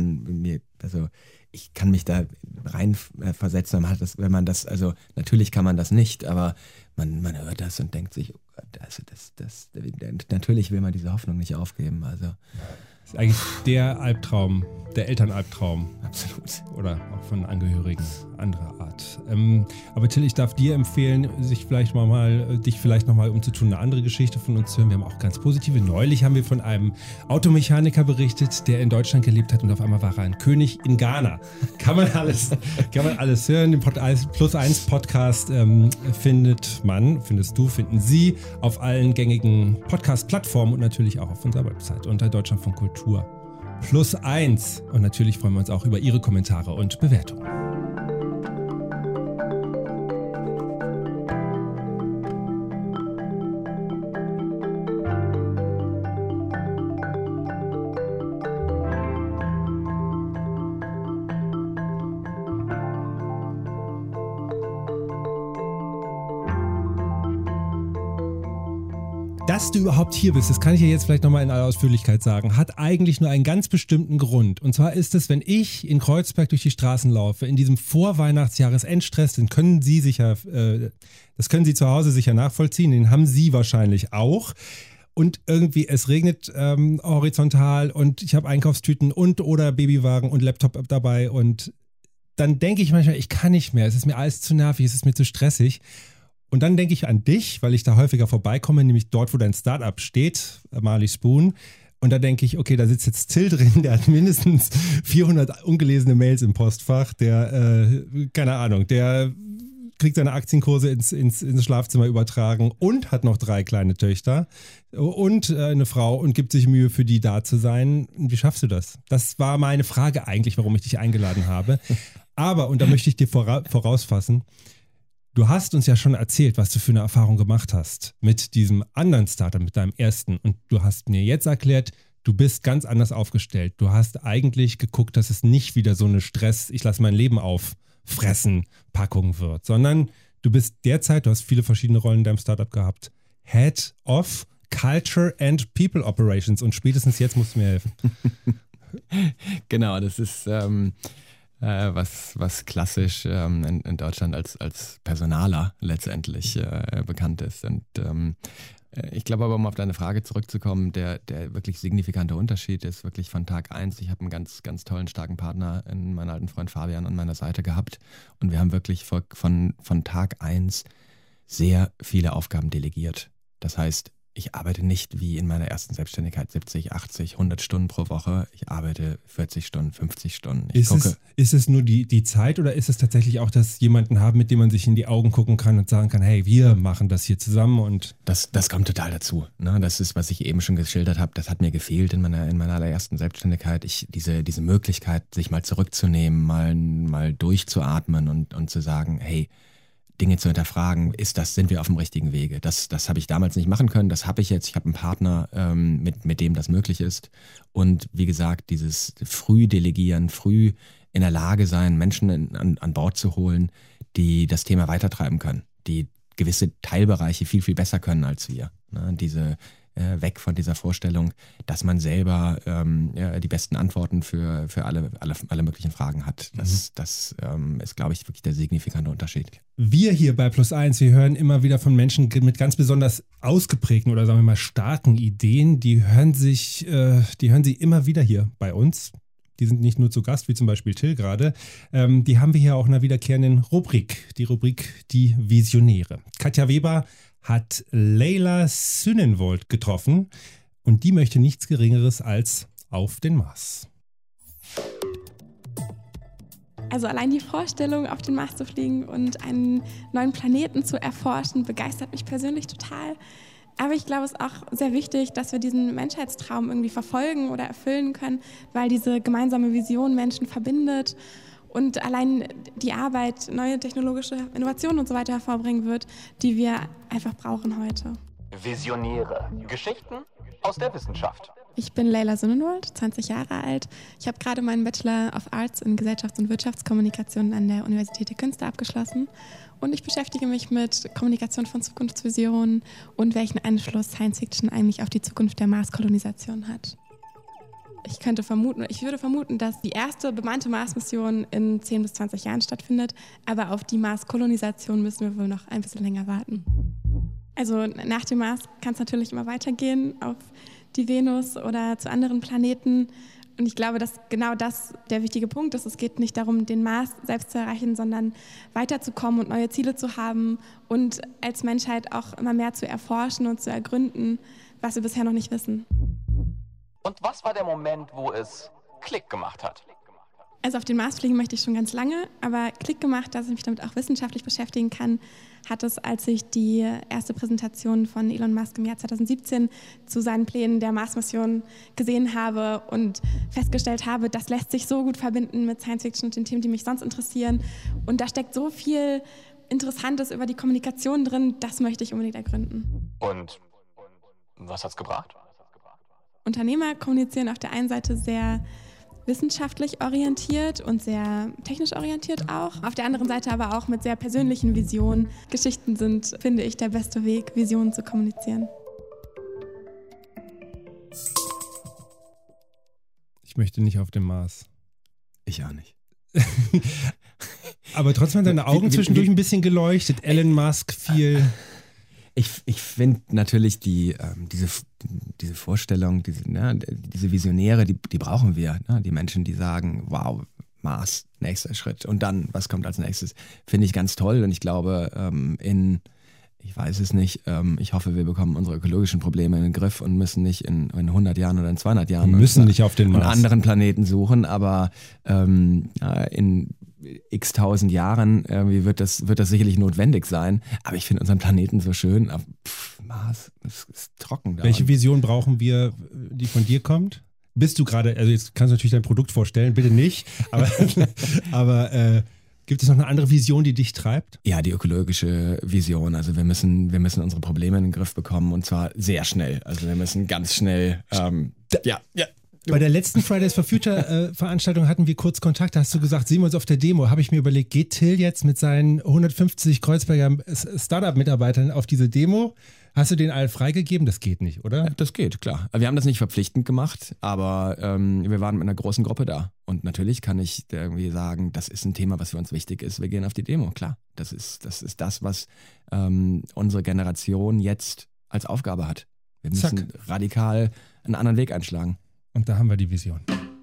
kann mich da rein versetzen, wenn man das, also natürlich kann man das nicht, aber man hört das und denkt sich, oh Gott, also natürlich will man diese Hoffnung nicht aufgeben. Also das ist eigentlich der Albtraum, der Elternalbtraum. Absolut. Oder auch von Angehörigen anderer Art. Aber Till, ich darf dir empfehlen, dich vielleicht nochmal umzutun, eine andere Geschichte von uns zu hören. Wir haben auch ganz positive. Neulich haben wir von einem Automechaniker berichtet, der in Deutschland gelebt hat und auf einmal war er ein König in Ghana. Kann man alles hören. Den Plus1 Podcast finden Sie auf allen gängigen Podcast-Plattformen und natürlich auch auf unserer Website unter Deutschlandfunk Kultur +1. Und natürlich freuen wir uns auch über Ihre Kommentare und Bewertungen. Dass du überhaupt hier bist, das kann ich dir jetzt vielleicht nochmal in aller Ausführlichkeit sagen, hat eigentlich nur einen ganz bestimmten Grund. Und zwar ist es, wenn ich in Kreuzberg durch die Straßen laufe, in diesem Vorweihnachtsjahresendstress, das können Sie zu Hause sicher nachvollziehen, den haben Sie wahrscheinlich auch. Und irgendwie, es regnet horizontal und ich habe Einkaufstüten oder Babywagen und Laptop dabei. Und dann denke ich manchmal, ich kann nicht mehr, es ist mir alles zu nervig, es ist mir zu stressig. Und dann denke ich an dich, weil ich da häufiger vorbeikomme, nämlich dort, wo dein Startup steht, Marley Spoon. Und da denke ich, okay, da sitzt jetzt Till drin, der hat mindestens 400 ungelesene Mails im Postfach, der kriegt seine Aktienkurse ins Schlafzimmer übertragen und hat noch 3 kleine Töchter und eine Frau und gibt sich Mühe, für die da zu sein. Wie schaffst du das? Das war meine Frage eigentlich, warum ich dich eingeladen habe. Aber, und da möchte ich dir vorausfassen, du hast uns ja schon erzählt, was du für eine Erfahrung gemacht hast mit diesem anderen Startup, mit deinem ersten. Und du hast mir jetzt erklärt, du bist ganz anders aufgestellt. Du hast eigentlich geguckt, dass es nicht wieder so eine Stress, ich lasse mein Leben auffressen Packung wird, sondern du bist derzeit, du hast viele verschiedene Rollen in deinem Startup gehabt, Head of Culture and People Operations. Und spätestens jetzt musst du mir helfen. Genau, das ist... was klassisch in Deutschland als Personaler letztendlich bekannt ist. Und ich glaube aber, um auf deine Frage zurückzukommen, der wirklich signifikante Unterschied ist wirklich von Tag 1. Ich habe einen ganz, ganz tollen, starken Partner in meinem alten Freund Fabian an meiner Seite gehabt und wir haben wirklich von Tag 1 sehr viele Aufgaben delegiert. Das heißt, ich arbeite nicht wie in meiner ersten Selbstständigkeit 70, 80, 100 Stunden pro Woche. Ich arbeite 40 Stunden, 50 Stunden. Ist es nur die Zeit oder ist es tatsächlich auch, dass jemanden haben, mit dem man sich in die Augen gucken kann und sagen kann, hey, wir machen das hier zusammen? Und das kommt total dazu. Ne? Das ist, was ich eben schon geschildert habe, das hat mir gefehlt in meiner allerersten Selbstständigkeit. Diese Möglichkeit, sich mal zurückzunehmen, mal durchzuatmen und zu sagen, hey, Dinge zu hinterfragen, sind wir auf dem richtigen Wege? Das habe ich damals nicht machen können, das habe ich jetzt. Ich habe einen Partner, mit dem das möglich ist. Und wie gesagt, dieses früh delegieren, früh in der Lage sein, Menschen an Bord zu holen, die das Thema weitertreiben können, die gewisse Teilbereiche viel, viel besser können als wir. Ne? Weg von dieser Vorstellung, dass man selber die besten Antworten für alle möglichen Fragen hat. Das ist, glaube ich, wirklich der signifikante Unterschied. Wir hier bei +1, wir hören immer wieder von Menschen mit ganz besonders ausgeprägten oder sagen wir mal starken Ideen, die hören Sie immer wieder hier bei uns. Die sind nicht nur zu Gast, wie zum Beispiel Till gerade. Die haben wir hier auch in einer wiederkehrenden Rubrik. Die Rubrik Die Visionäre. Katja Weber hat Leila Sünenwold getroffen und die möchte nichts Geringeres als auf den Mars. Also allein die Vorstellung, auf den Mars zu fliegen und einen neuen Planeten zu erforschen, begeistert mich persönlich total. Aber ich glaube, es ist auch sehr wichtig, dass wir diesen Menschheitstraum irgendwie verfolgen oder erfüllen können, weil diese gemeinsame Vision Menschen verbindet und allein die Arbeit neue technologische Innovationen und so weiter hervorbringen wird, die wir einfach brauchen heute. Visionäre. Geschichten aus der Wissenschaft. Ich bin Leila Sonnenwold, 20 Jahre alt. Ich habe gerade meinen Bachelor of Arts in Gesellschafts- und Wirtschaftskommunikation an der Universität der Künste abgeschlossen. Und ich beschäftige mich mit Kommunikation von Zukunftsvisionen und welchen Einfluss Science Fiction eigentlich auf die Zukunft der Marskolonisation hat. Ich würde vermuten, dass die erste bemannte Mars-Mission in 10 bis 20 Jahren stattfindet, aber auf die Marskolonisation müssen wir wohl noch ein bisschen länger warten. Also nach dem Mars kann es natürlich immer weitergehen auf die Venus oder zu anderen Planeten. Und ich glaube, dass genau das der wichtige Punkt ist. Es geht nicht darum, den Mars selbst zu erreichen, sondern weiterzukommen und neue Ziele zu haben und als Menschheit auch immer mehr zu erforschen und zu ergründen, was wir bisher noch nicht wissen. Und was war der Moment, wo es Klick gemacht hat? Also auf den Mars fliegen möchte ich schon ganz lange, aber Klick gemacht, dass ich mich damit auch wissenschaftlich beschäftigen kann, hat es, als ich die erste Präsentation von Elon Musk im Jahr 2017 zu seinen Plänen der Mars-Mission gesehen habe und festgestellt habe, das lässt sich so gut verbinden mit Science Fiction und den Themen, die mich sonst interessieren. Und da steckt so viel Interessantes über die Kommunikation drin, das möchte ich unbedingt ergründen. Und was hat's gebracht? Unternehmer kommunizieren auf der einen Seite sehr wissenschaftlich orientiert und sehr technisch orientiert auch. Auf der anderen Seite aber auch mit sehr persönlichen Visionen. Geschichten sind, finde ich, der beste Weg, Visionen zu kommunizieren. Ich möchte nicht auf dem Mars. Ich auch nicht. Aber trotzdem hat deine Augen zwischendurch ein bisschen geleuchtet. Elon Musk viel. Ich finde natürlich diese Vorstellung, diese Visionäre, die brauchen wir. Ne? Die Menschen, die sagen, wow, Mars, nächster Schritt. Und dann, was kommt als nächstes? Finde ich ganz toll. Und ich glaube, ich weiß es nicht, ich hoffe, wir bekommen unsere ökologischen Probleme in den Griff und müssen nicht in 100 Jahren oder in 200 Jahren nicht auf den Mars. Einen anderen Planeten suchen. Aber in x tausend Jahren wird das sicherlich notwendig sein. Aber ich finde unseren Planeten so schön. Mars ist trocken da. Welche Vision brauchen wir, die von dir kommt? Bist du gerade, also jetzt kannst du natürlich dein Produkt vorstellen, bitte nicht, aber gibt es noch eine andere Vision, die dich treibt? Ja, die ökologische Vision. Also wir müssen unsere Probleme in den Griff bekommen und zwar sehr schnell. Also wir müssen ganz schnell, ja. Bei der letzten Fridays for Future Veranstaltung hatten wir kurz Kontakt. Da hast du gesagt, sehen wir uns auf der Demo. Habe ich mir überlegt, geht Till jetzt mit seinen 150 Kreuzberger Startup-Mitarbeitern auf diese Demo? Hast du den all freigegeben? Das geht nicht, oder? Das geht, klar. Wir haben das nicht verpflichtend gemacht, aber wir waren mit einer großen Gruppe da. Und natürlich kann ich irgendwie sagen, das ist ein Thema, was für uns wichtig ist. Wir gehen auf die Demo, klar. Das ist das, was unsere Generation jetzt als Aufgabe hat. Wir müssen radikal einen anderen Weg einschlagen. Und da haben wir die Vision.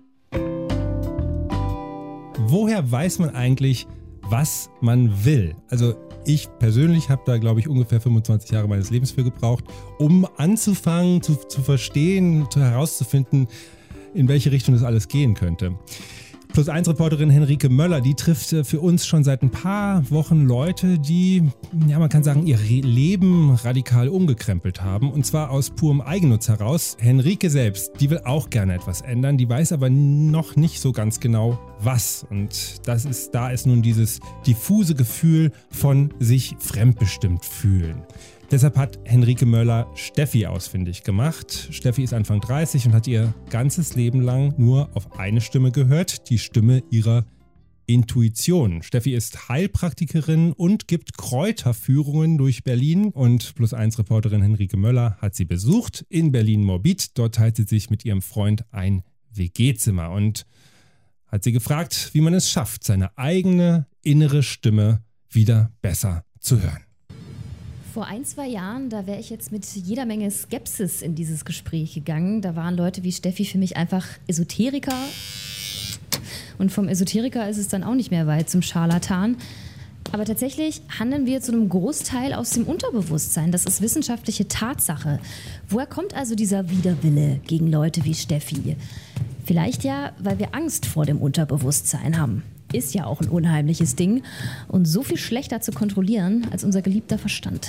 Woher weiß man eigentlich, was man will? Also ich persönlich habe da, glaube ich, ungefähr 25 Jahre meines Lebens für gebraucht, um anzufangen, zu verstehen, herauszufinden, in welche Richtung das alles gehen könnte. Plus1-Reporterin Henrike Möller, die trifft für uns schon seit ein paar Wochen Leute, die, ja, man kann sagen, ihr Leben radikal umgekrempelt haben. Und zwar aus purem Eigennutz heraus. Henrike selbst, die will auch gerne etwas ändern, die weiß aber noch nicht so ganz genau, was. Und da ist nun dieses diffuse Gefühl von sich fremdbestimmt fühlen. Deshalb hat Henrike Möller Steffi ausfindig gemacht. Steffi ist Anfang 30 und hat ihr ganzes Leben lang nur auf eine Stimme gehört, die Stimme ihrer Intuition. Steffi ist Heilpraktikerin und gibt Kräuterführungen durch Berlin. Und Plus1-Reporterin Henrike Möller hat sie besucht in Berlin-Morbid. Dort teilt sie sich mit ihrem Freund ein WG-Zimmer und hat sie gefragt, wie man es schafft, seine eigene innere Stimme wieder besser zu hören. Vor 1-2 Jahren, da wäre ich jetzt mit jeder Menge Skepsis in dieses Gespräch gegangen. Da waren Leute wie Steffi für mich einfach Esoteriker. Und vom Esoteriker ist es dann auch nicht mehr weit zum Scharlatan. Aber tatsächlich handeln wir zu einem Großteil aus dem Unterbewusstsein. Das ist wissenschaftliche Tatsache. Woher kommt also dieser Widerwille gegen Leute wie Steffi? Vielleicht ja, weil wir Angst vor dem Unterbewusstsein haben. ist ja auch ein unheimliches Ding und so viel schlechter zu kontrollieren als unser geliebter Verstand.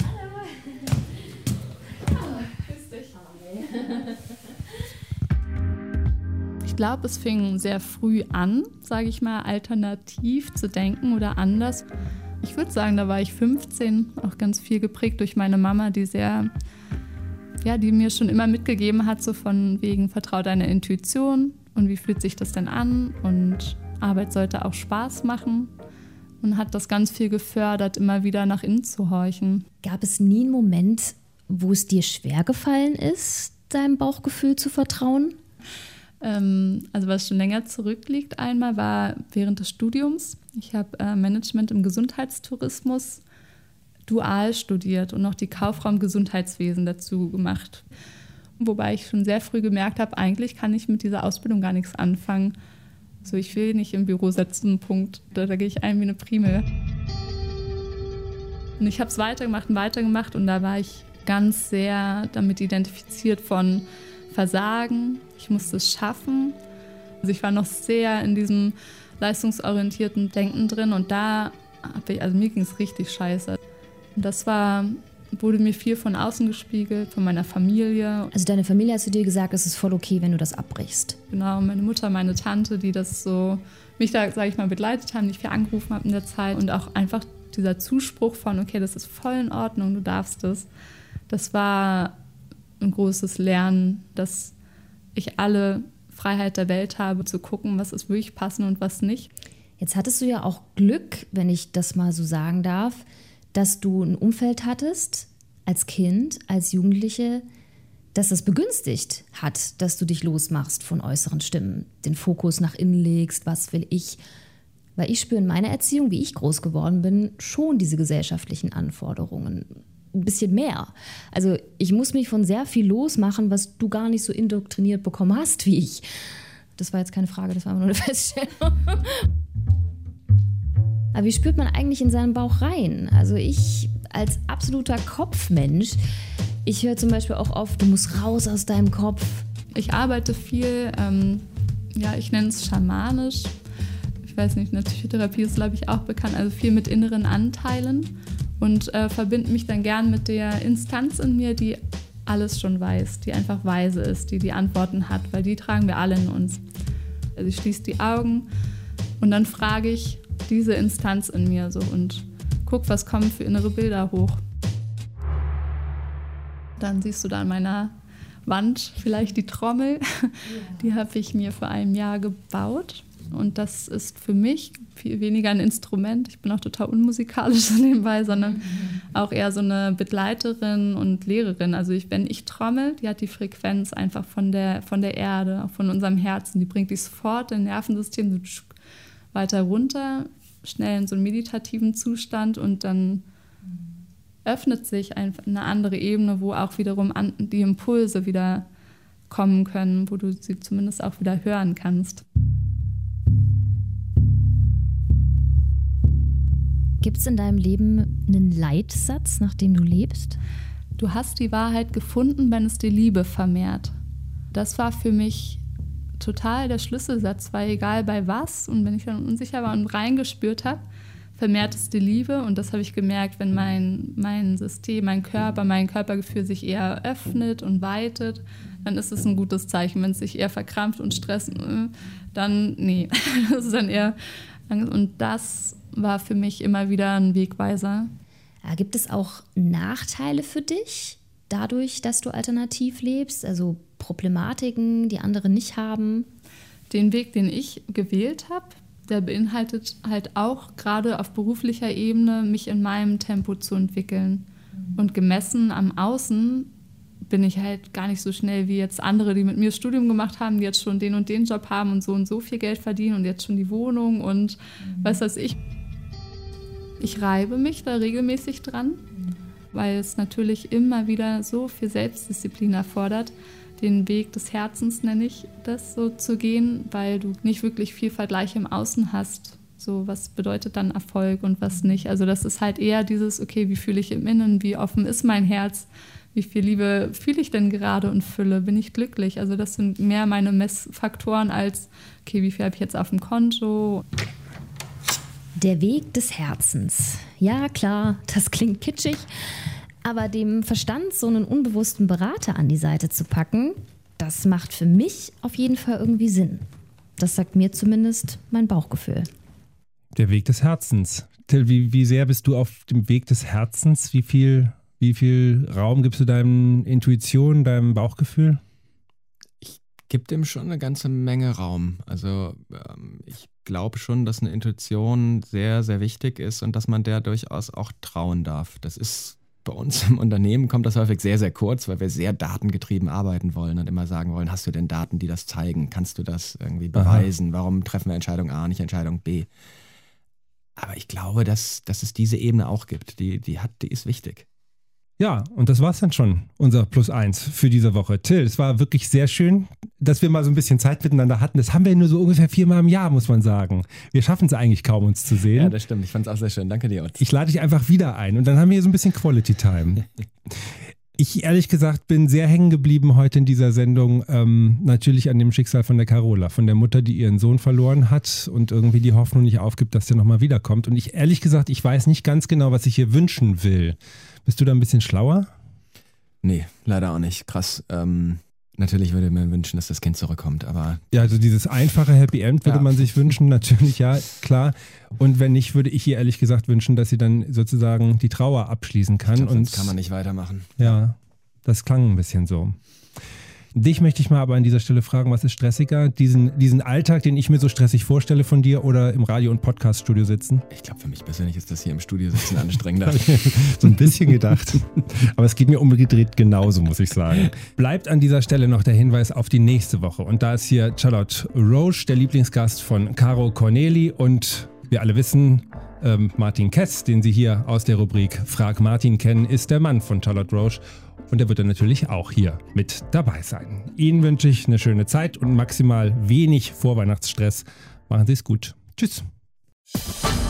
Ich glaube, es fing sehr früh an, sage ich mal, alternativ zu denken oder anders. Ich würde sagen, da war ich 15, auch ganz viel geprägt durch meine Mama, die mir schon immer mitgegeben hat, so von wegen, vertrau deiner Intuition und wie fühlt sich das denn an und Arbeit sollte auch Spaß machen und hat das ganz viel gefördert, immer wieder nach innen zu horchen. Gab es nie einen Moment, wo es dir schwer gefallen ist, deinem Bauchgefühl zu vertrauen? Also was schon länger zurückliegt einmal, war während des Studiums. Ich habe Management im Gesundheitstourismus dual studiert und noch die Kauffrau Gesundheitswesen dazu gemacht. Wobei ich schon sehr früh gemerkt habe, eigentlich kann ich mit dieser Ausbildung gar nichts anfangen. So, ich will nicht im Büro sitzen, Punkt. Da gehe ich ein wie eine Primel. Und ich habe es weitergemacht und da war ich ganz sehr damit identifiziert von Versagen. Ich musste es schaffen. Also ich war noch sehr in diesem leistungsorientierten Denken drin und mir ging es richtig scheiße. Und das wurde mir viel von außen gespiegelt, von meiner Familie. Also deine Familie hat zu dir gesagt, es ist voll okay, wenn du das abbrichst? Genau, meine Mutter, meine Tante, die das so, mich da, sage ich mal, begleitet haben, die ich viel angerufen habe in der Zeit. Und auch einfach dieser Zuspruch von, okay, das ist voll in Ordnung, du darfst es. Das war ein großes Lernen, dass ich alle Freiheit der Welt habe, zu gucken, was ist wirklich passend und was nicht. Jetzt hattest du ja auch Glück, wenn ich das mal so sagen darf, dass du ein Umfeld hattest, als Kind, als Jugendliche, dass das begünstigt hat, dass du dich losmachst von äußeren Stimmen, den Fokus nach innen legst, was will ich. Weil ich spüre in meiner Erziehung, wie ich groß geworden bin, schon diese gesellschaftlichen Anforderungen. Ein bisschen mehr. Also ich muss mich von sehr viel losmachen, was du gar nicht so indoktriniert bekommen hast wie ich. Das war jetzt keine Frage, das war nur eine Feststellung. Aber wie spürt man eigentlich in seinen Bauch rein? Also ich als absoluter Kopfmensch, ich höre zum Beispiel auch oft, du musst raus aus deinem Kopf. Ich arbeite viel, ich nenne es schamanisch. Ich weiß nicht, eine Psychotherapie ist, glaube ich, auch bekannt, also viel mit inneren Anteilen. Und verbinde mich dann gern mit der Instanz in mir, die alles schon weiß, die einfach weise ist, die Antworten hat, weil die tragen wir alle in uns. Also ich schließe die Augen und dann frage ich diese Instanz in mir so und guck, was kommen für innere Bilder hoch. Dann siehst du da an meiner Wand vielleicht die Trommel, die habe ich mir vor einem Jahr gebaut. Und das ist für mich viel weniger ein Instrument. Ich bin auch total unmusikalisch nebenbei, sondern auch eher so eine Begleiterin und Lehrerin. Also wenn ich trommel, die hat die Frequenz einfach von der Erde, auch von unserem Herzen. Die bringt die sofort in Nervensystem so weiter runter, schnell in so einen meditativen Zustand und dann öffnet sich einfach eine andere Ebene, wo auch wiederum die Impulse wieder kommen können, wo du sie zumindest auch wieder hören kannst. Gibt es in deinem Leben einen Leitsatz, nach dem du lebst? Du hast die Wahrheit gefunden, wenn es die Liebe vermehrt. Das war für mich total der Schlüsselsatz, weil egal bei was und wenn ich dann unsicher war und reingespürt habe, vermehrt es die Liebe und das habe ich gemerkt, wenn mein System, mein Körpergefühl sich eher öffnet und weitet, dann ist es ein gutes Zeichen. Wenn es sich eher verkrampft und stresst, dann nee, das ist dann eher Angst und das war für mich immer wieder ein Wegweiser. Gibt es auch Nachteile für dich, dadurch, dass du alternativ lebst? Also Problematiken, die andere nicht haben? Den Weg, den ich gewählt habe, der beinhaltet halt auch gerade auf beruflicher Ebene, mich in meinem Tempo zu entwickeln. Und gemessen am Außen bin ich halt gar nicht so schnell wie jetzt andere, die mit mir Studium gemacht haben, die jetzt schon den und den Job haben und so viel Geld verdienen und jetzt schon die Wohnung und was weiß ich. Ich reibe mich da regelmäßig dran, weil es natürlich immer wieder so viel Selbstdisziplin erfordert, den Weg des Herzens, nenne ich das, so zu gehen, weil du nicht wirklich viel Vergleich im Außen hast. So, was bedeutet dann Erfolg und was nicht? Also das ist halt eher dieses, okay, wie fühle ich im Innen, wie offen ist mein Herz, wie viel Liebe fühle ich denn gerade und Fülle, bin ich glücklich? Also das sind mehr meine Messfaktoren als, okay, wie viel habe ich jetzt auf dem Konto? Der Weg des Herzens. Ja, klar, das klingt kitschig, aber dem Verstand so einen unbewussten Berater an die Seite zu packen, das macht für mich auf jeden Fall irgendwie Sinn. Das sagt mir zumindest mein Bauchgefühl. Der Weg des Herzens. Till, wie sehr bist du auf dem Weg des Herzens? Wie viel Raum gibst du deinem Intuition, deinem Bauchgefühl? Ich gebe dem schon eine ganze Menge Raum. Also ich glaube schon, dass eine Intuition sehr, sehr wichtig ist und dass man der durchaus auch trauen darf. Das ist bei uns im Unternehmen, kommt das häufig sehr, sehr kurz, weil wir sehr datengetrieben arbeiten wollen und immer sagen wollen, hast du denn Daten, die das zeigen? Kannst du das irgendwie beweisen? Warum treffen wir Entscheidung A, nicht Entscheidung B? Aber ich glaube, dass es diese Ebene auch gibt. Die ist wichtig. Ja, und das war's dann schon, unser +1 für diese Woche. Till, es war wirklich sehr schön, dass wir mal so ein bisschen Zeit miteinander hatten. Das haben wir nur so ungefähr 4-mal im Jahr, muss man sagen. Wir schaffen es eigentlich kaum, uns zu sehen. Ja, das stimmt. Ich fand es auch sehr schön. Danke dir, Otz. Ich lade dich einfach wieder ein und dann haben wir hier so ein bisschen Quality Time. Ich ehrlich gesagt bin sehr hängen geblieben heute in dieser Sendung, natürlich an dem Schicksal von der Carola, von der Mutter, die ihren Sohn verloren hat und irgendwie die Hoffnung nicht aufgibt, dass der nochmal wiederkommt. Und ich ehrlich gesagt, ich weiß nicht ganz genau, was ich hier wünschen will. Bist du da ein bisschen schlauer? Nee, leider auch nicht. Krass. Natürlich würde man wünschen, dass das Kind zurückkommt, aber... Ja, also dieses einfache Happy End würde man sich wünschen, natürlich, ja, klar. Und wenn nicht, würde ich ihr ehrlich gesagt wünschen, dass sie dann sozusagen die Trauer abschließen kann. Ich glaub, sonst kann man nicht weitermachen. Ja, das klang ein bisschen so. Dich möchte ich mal aber an dieser Stelle fragen, was ist stressiger? Diesen Alltag, den ich mir so stressig vorstelle von dir oder im Radio- und Podcast-Studio sitzen? Ich glaube, für mich persönlich ist das hier im Studio sitzen anstrengender. So ein bisschen gedacht. Aber es geht mir umgedreht genauso, muss ich sagen. Bleibt an dieser Stelle noch der Hinweis auf die nächste Woche. Und da ist hier Charlotte Roche, der Lieblingsgast von Caro Corneli. Und wir alle wissen, Martin Kess, den Sie hier aus der Rubrik Frag Martin kennen, ist der Mann von Charlotte Roche. Und er wird dann natürlich auch hier mit dabei sein. Ihnen wünsche ich eine schöne Zeit und maximal wenig Vorweihnachtsstress. Machen Sie es gut. Tschüss.